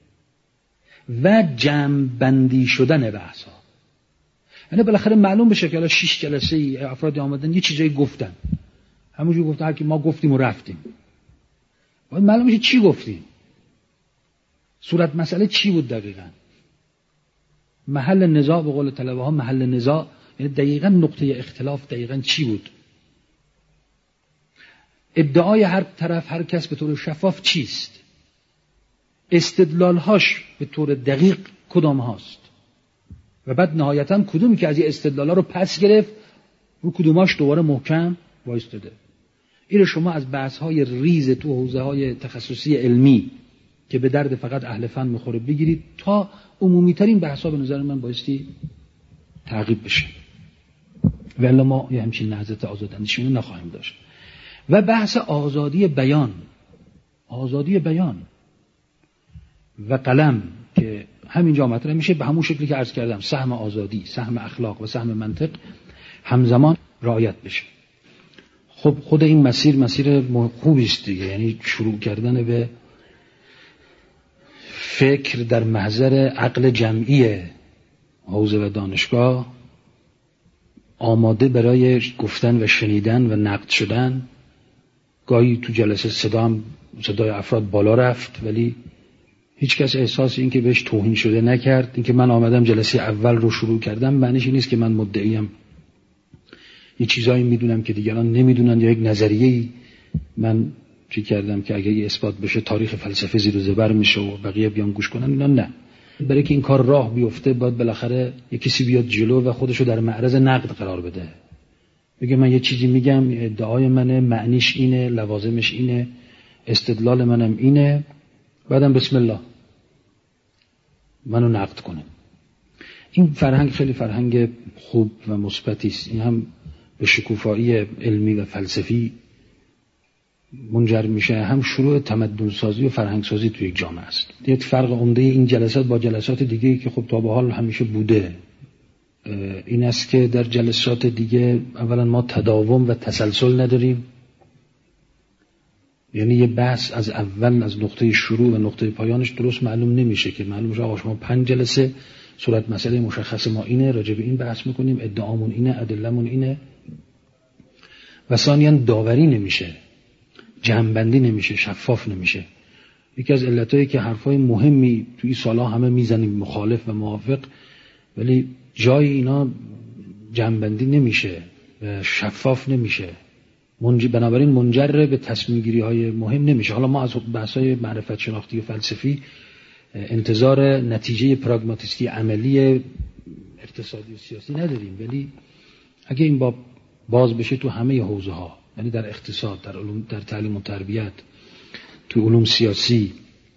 و جمع‌بندی شدن بحث ها. یعنی بالاخره معلوم بشه که الان 6 جلسه ای افرادی آمدن یه چیزایی گفتن، همونجور گفتن هر کی ما گفتیم و رفتیم. باید معلوم میشه چی گفتیم، صورت مسئله چی بود دقیقاً، محل نزاع به قول طلبه ها محل نزاع، یعنی دقیقاً نقطه اختلاف دقیقاً چی بود، ادعای هر طرف هر کس به طور شفاف چیست، استدلالهاش به طور دقیق کدام هاست و بعد نهایتاً کدومی که از این استدلالها رو پس گرفت رو کدوماش دوباره محکم وایستاده. این شما از بحث‌های ریز تو حوزه‌های تخصصی علمی که به درد فقط اهل فن میخوره بگیرید تا عمومی‌ترین بحث‌ها به نظر من بایستی تعقیب بشه، ولی ما یه همچین نهضت آزاداندیشی رو نخواهیم داشت. و بحث آزادی بیان و قلم که همینجا مطرح میشه به همون شکلی که عرض کردم، سهم آزادی، سهم اخلاق و سهم منطق همزمان رعایت بشه. خب خود این مسیر خوبی است دیگه، یعنی شروع کردن به فکر در محضر عقل جمعی حوزه و دانشگاه، آماده برای گفتن و شنیدن و نقد شدن. گاهی تو جلسه صدای افراد بالا رفت ولی هیچ کس احساس این که بهش توهین شده نکرد. این که من آمدم جلسه اول رو شروع کردم معنیش این نیست که من مدعیم یه چیزایی میدونم که دیگران نمیدونن یا یک نظریه‌ای من چی کردم که اگه یه اثبات بشه تاریخ فلسفه زیر و زبر میشه و بقیه بیان گوش کنن. اینا نه. برای که این کار راه بیفته باید بالاخره یه کسی بیاد جلو و خودشو در معرض نقد قرار بده، بگه من یه چیزی میگم، ادعای منه، معنیش اینه، لوازمش اینه، استدلال منم اینه، بعدم بسم الله منو نقد کنه. این فرهنگ خیلی فرهنگ خوب و مثبتی است. این هم به شکوفایی علمی و فلسفی منجر میشه، هم شروع تمدن سازی و فرهنگ سازی توی یک جامعه است. یک فرق عمده این جلسات با جلسات دیگه‌ای که خب تا به حال همیشه بوده این است که در جلسات دیگه اولا ما تداوم و تسلسل نداریم، یعنی یه بحث از اول از نقطه شروع و نقطه پایانش درست معلوم نمیشه که معلوم شه آقا شما 5 جلسه صورت مسئله مشخص ما اینه، راجع به این بحث میکنیم، ادعامون اینه، ادلمون اینه. و ثانیاً داوری نمیشه، جمع‌بندی نمیشه، شفاف نمیشه. یکی از علتایی که حرفای مهمی توی سالها همه میزنیم مخالف و موافق ولی جای اینا جمع‌بندی نمیشه و شفاف نمیشه، بنابراین منجر به تصمیم گیری های مهم نمیشه. حالا ما از بحث‌های معرفت شناختی و فلسفی انتظار نتیجه پراگماتیستی عملی اقتصادی و سیاسی نداریم، ولی اگه این باب باز بشه تو همه حوزه ها، یعنی در اقتصاد، در علوم، در تعلیم و تربیت، تو علوم سیاسی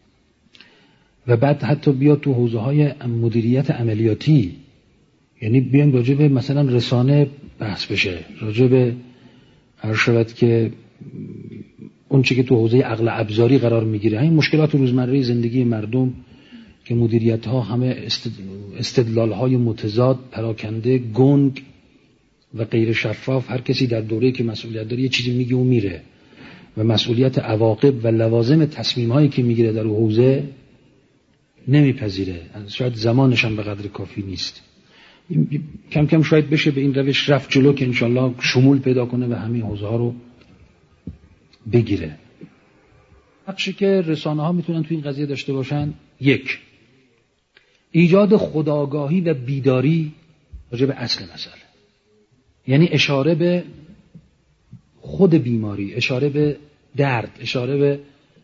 و بعد حتی بیاد تو حوزه های مدیریت عملیاتی، یعنی بیان راجع به مثلا رسانه بحث بشه، راجع به هر شود که اون چی که تو حوزه عقل ابزاری قرار میگیره، این مشکلات روزمره زندگی مردم که مدیریت ها همه استدلال های متضاد، پراکنده، گنگ و غیر شفاف، هر کسی در دوره‌ای که مسئولیت داره یه چیزی میگه و میره و مسئولیت عواقب و لوازم تصمیم هایی که میگیره در حوزه نمیپذیره، شاید زمانش هم به قدر کافی نیست. کم کم شاید بشه به این روش رفت جلو که انشالله شمول پیدا کنه و همین حوزه ها رو بگیره. نقشی که رسانه ها میتونن تو این قضیه داشته باشن: 1. ایجاد خودآگاهی و بیداری راجع به اصل مسئله، یعنی اشاره به خود بیماری، اشاره به درد، اشاره به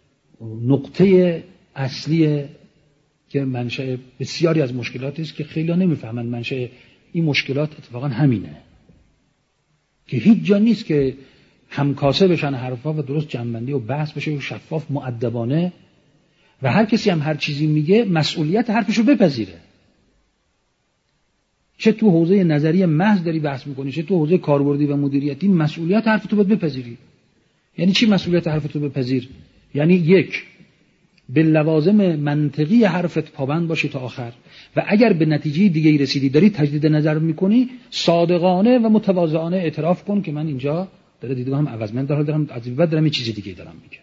نقطه اصلی که منشأ بسیاری از مشکلاتی است که خیلی ها نمیفهمن منشأ این مشکلات اتفاقا همینه، که هیچ جا نیست که همکاسه بشن حرفا و درست جنبندی و بحث بشه و شفاف مؤدبانه و هر کسی هم هر چیزی میگه مسئولیت حرفشو بپذیره. چه تو حوزه نظری محض داری بحث میکنی، چه تو حوزه کاربردی و مدیریتی، مسئولیت حرفتو باید بپذیری. یعنی چی مسئولیت حرفتو بپذیر؟ یعنی 1. به لوازم منطقی حرفت پابند باشی تا آخر و اگر به نتیجه دیگه رسیدی داری تجدید نظر میکنی، صادقانه و متواضعانه اعتراف کن که من اینجا داره دیدگاهم عوض، من دارم از بعد دارم یه چیز دیگه دارم میگم.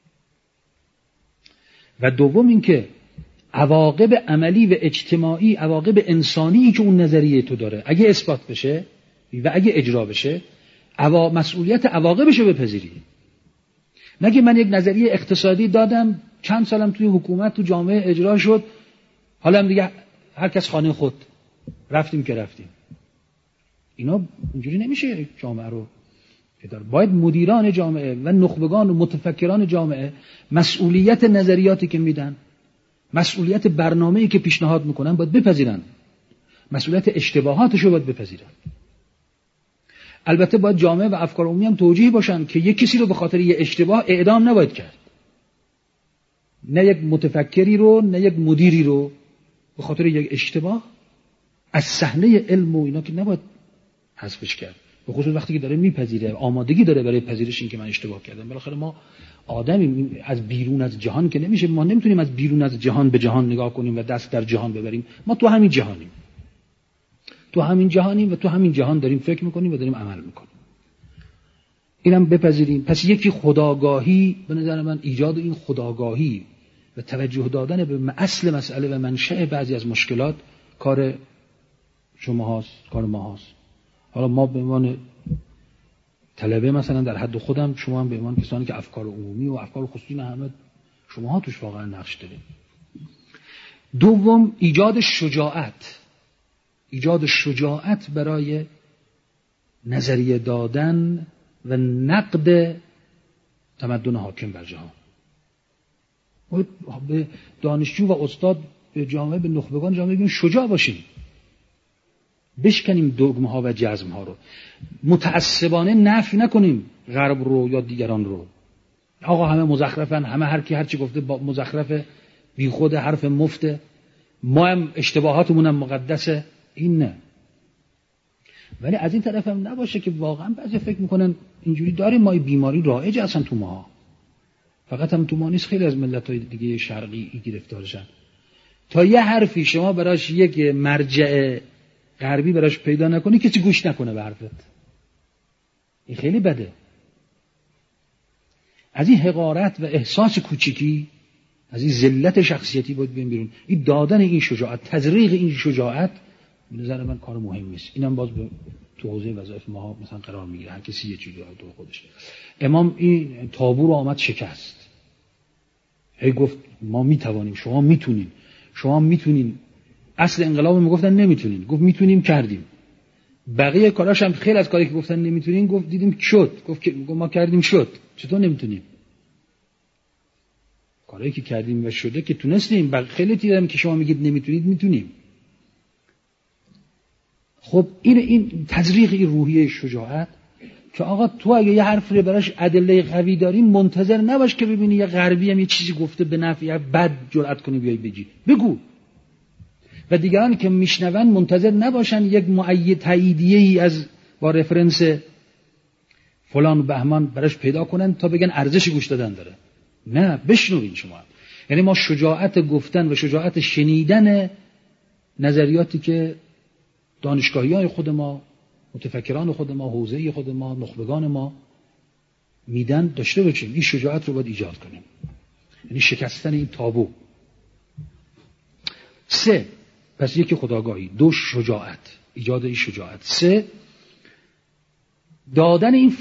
و دوم این که عواقب عملی و اجتماعی، عواقب انسانی که اون نظریه تو داره اگه اثبات بشه و اگه اجرا بشه، مسئولیت عواقبش رو بپذیری. نگه من یک نظریه اقتصادی دادم، چند سالم توی حکومت تو جامعه اجرا شد، حالا هم دیگه هر کس خانه خود، رفتیم که رفتیم. اینا اینجوری نمیشه جامعه رو اداره. باید مدیران جامعه و نخبگان و متفکران جامعه مسئولیت نظریاتی که میدن، مسئولیت برنامه‌ای که پیشنهاد میکنن باید بپذیرن، مسئولیت اشتباهاتشو باید بپذیرن. البته باید جامعه و افکار عمومی هم توجیه باشن که یک کسی رو به خاطر یه اشتباه اعدام نباید کرد، نه یک متفکری رو، نه یک مدیری رو به خاطر یک اشتباه از صحنه علم و اینا که نباید حذفش کرد، به خصوص وقتی که داره میپذیره، آمادگی داره برای پذیرش این که من اشتباه کردم. بالاخره ما آدمیم، از بیرون از جهان که نمیشه، ما نمیتونیم از بیرون از جهان به جهان نگاه کنیم و دست در جهان ببریم. ما تو همین جهانیم، تو همین جهانیم و تو همین جهان داریم فکر میکنیم و داریم عمل میکنیم. اینم بپذیریم. پس یکی خودآگاهی، به نظر من ایجاد این خودآگاهی و توجه دادن به اصل مسئله و منشأ بعضی از مشکلات کار شما هاست، کار ما هاست. حالا ما به عنوان طلبه مثلا در حد خودم، شما هم به عنوان کسانی که افکار عمومی و افکار خصوصی همه شما ها توش واقعا نقش دارید. دوم، ایجاد شجاعت برای نظریه دادن و نقد تمدن حاکم بر جهان. به دانشجو و استاد، به جامعه، به نخبگان جامعه بگیم شجاع باشیم، بشکنیم دگمه ها و جزم ها رو، متعصبانه نفی نکنیم غرب رو یا دیگران رو. آقا همه مزخرفن، همه هر کی هر چی گفته با مزخرف، بی خود، حرف مفته، ما هم اشتباهاتمون هم مقدسه. این نه. ولی از این طرف هم نباشه که واقعا بعضی فکر میکنن اینجوری داریم ما بیماری رایج اصلا تو ماها، فقط هم تو ما نیست، خیلی از ملت‌های دیگه شرقی گرفتارشن. تا یه حرفی شما براش یک مرجع غربی براش پیدا نکنی، کسی گوش نکنه به حرفت. این خیلی بده. از این حقارت و احساس کوچیکی، از این ذلت شخصیتی باید بیان بیرون. این دادن این شجاعت، تزریق این شجاعت، به نظر من کار مهمی نیست. اینم باز تو حوزه وظایف ما مثلا قرار میگیره، هر کسی یه چیزی تو خودش. امام این تابو رو آمد شکست. هی گفت ما میتوانیم، شما میتونین، شما میتونین. اصل انقلاب میگفتن نمیتونین، گفت میتونیم، کردیم. بقیه کاراش هم خیلی از کاری که گفتن نمیتونین، گفت دیدیم شد. گفت ما کردیم شد. چطور نمیتونیم؟ کاری که کردیم و شده که تونستیم. خیلی دیدم که شما میگید نمیتونید، میتونیم. خب این تزریق این روحیه شجاعت که آقا تو اگه یه حرف رو براش ادله قوی داری، منتظر نباش که ببینی یه غربی هم یه چیزی گفته به نفع یا بد جرأت کنی بیای بگی، بگو. و دیگرانی که میشنون منتظر نباشن یک مؤید تاییدیه‌ای از با رفرنس فلان و بهمان براش پیدا کنن تا بگن ارزش گوش دادن داره. نه، بشنوین شما. یعنی ما شجاعت گفتن و شجاعت شنیدن نظریاتی که دانشگاهیان خود ما، متفکران خود ما، حوزه خود ما، نخبگان ما میدن داشته باشیم. این شجاعت رو باید ایجاد کنیم، یعنی شکستن این تابو. 3. پس یکی خودآگاهی، 2 شجاعت، ایجاد این شجاعت. 3 دادن این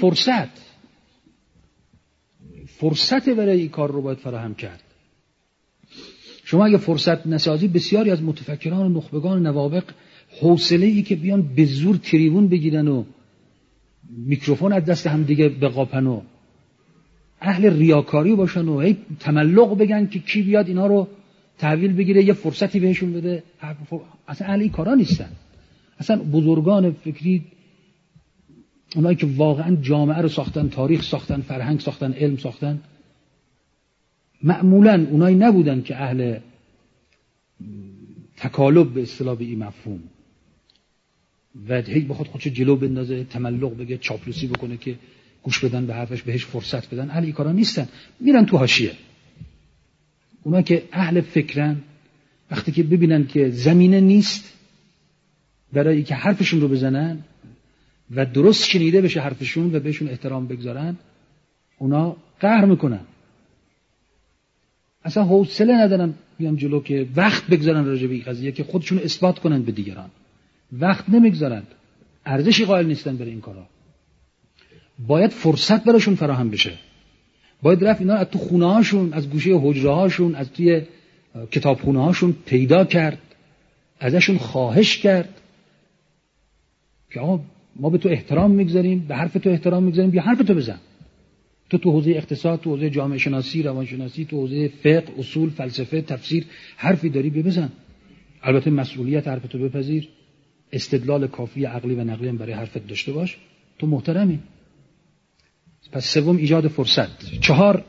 فرصت برای این کار رو باید فراهم کرد. شما اگه فرصت نسازی، بسیاری از متفکران و نخبگان و نوابغ حوصله‌ای که بیان به زور تریبون بگیرن و میکروفون از دست هم دیگه بقاپن و اهل ریاکاری باشن و هی تملق بگن که کی بیاد اینا رو تحویل بگیره، یه فرصتی بهشون بده، اصلا اهل این کارا نیستن. اصلا بزرگان فکری، اونایی که واقعا جامعه رو ساختن، تاریخ ساختن، فرهنگ ساختن، علم ساختن، معمولا اونایی نبودن که اهل تکالب به اصطلاح به این مفهوم و هی بخواد خودشو جلو بندازه، تملق بگه، چاپلوسی بکنه که گوش بدن به حرفش، بهش فرصت بدن. اهل این کارا نیستن، میرن تو حاشیه. اونا که اهل فکرن، وقتی که ببینن که زمینه نیست برای که حرفشون رو بزنن و درست شنیده بشه حرفشون و بهشون احترام بگذارن، اونا قهر میکنن. اصلا حوصله ندارن بیان جلو که وقت بگذارن راجع به این قضیه که خودشون اثبات کنن به دیگران. وقت نمیگذارن، ارزشی قائل نیستن برای این کارا. باید فرصت براشون فراهم بشه. باید رفت اینا از تو خونه هاشون، از گوشه حجره هاشون، از توی کتابخونه هاشون پیدا کرد، ازشون خواهش کرد که آقا ما به تو احترام میگذاریم، به حرف تو احترام میگذاریم، بیا حرف تو بزن. تو حوزه اقتصاد، تو حوزه جامعه شناسی، روانشناسی، تو حوزه فقه، اصول، فلسفه، تفسیر حرفی داری بیا بزن. البته مسئولیت حرف تو بپذیر، استدلال کافی عقلی و نقلی هم برای حرفت داشته باش، تو محترمی. پس سوم ایجاد فرصت. 4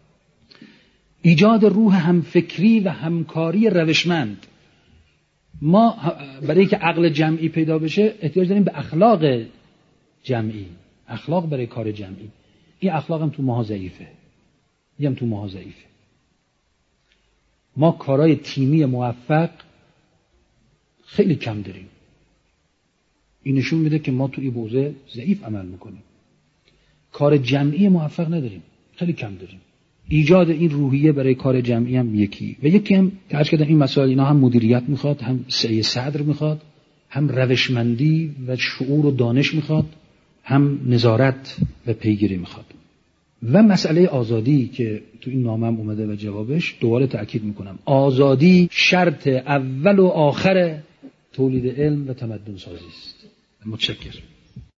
ایجاد روح همفکری و همکاری روشمند. ما برای اینکه عقل جمعی پیدا بشه احتیاج داریم به اخلاق جمعی، اخلاق برای کار جمعی. این اخلاق هم تو ماها ضعیفه، ما کارهای تیمی موفق خیلی کم داریم. این نشون میده که ما تو این حوزه ضعیف عمل میکنیم. کار جمعی موفق نداریم، خیلی کم داریم. ایجاد این روحیه برای کار جمعی هم یکی هم که عرض کردم این مسائل اینا هم مدیریت میخواد، هم سعی صدر میخواد، هم روشمندی و شعور و دانش میخواد، هم نظارت و پیگیری میخواد. و مسئله آزادی که تو این نامه هم اومده و جوابش، دوباره تأکید میکنم، آزادی شرط اول و آخر تولید علم و تمدن سازی است. متشکرم.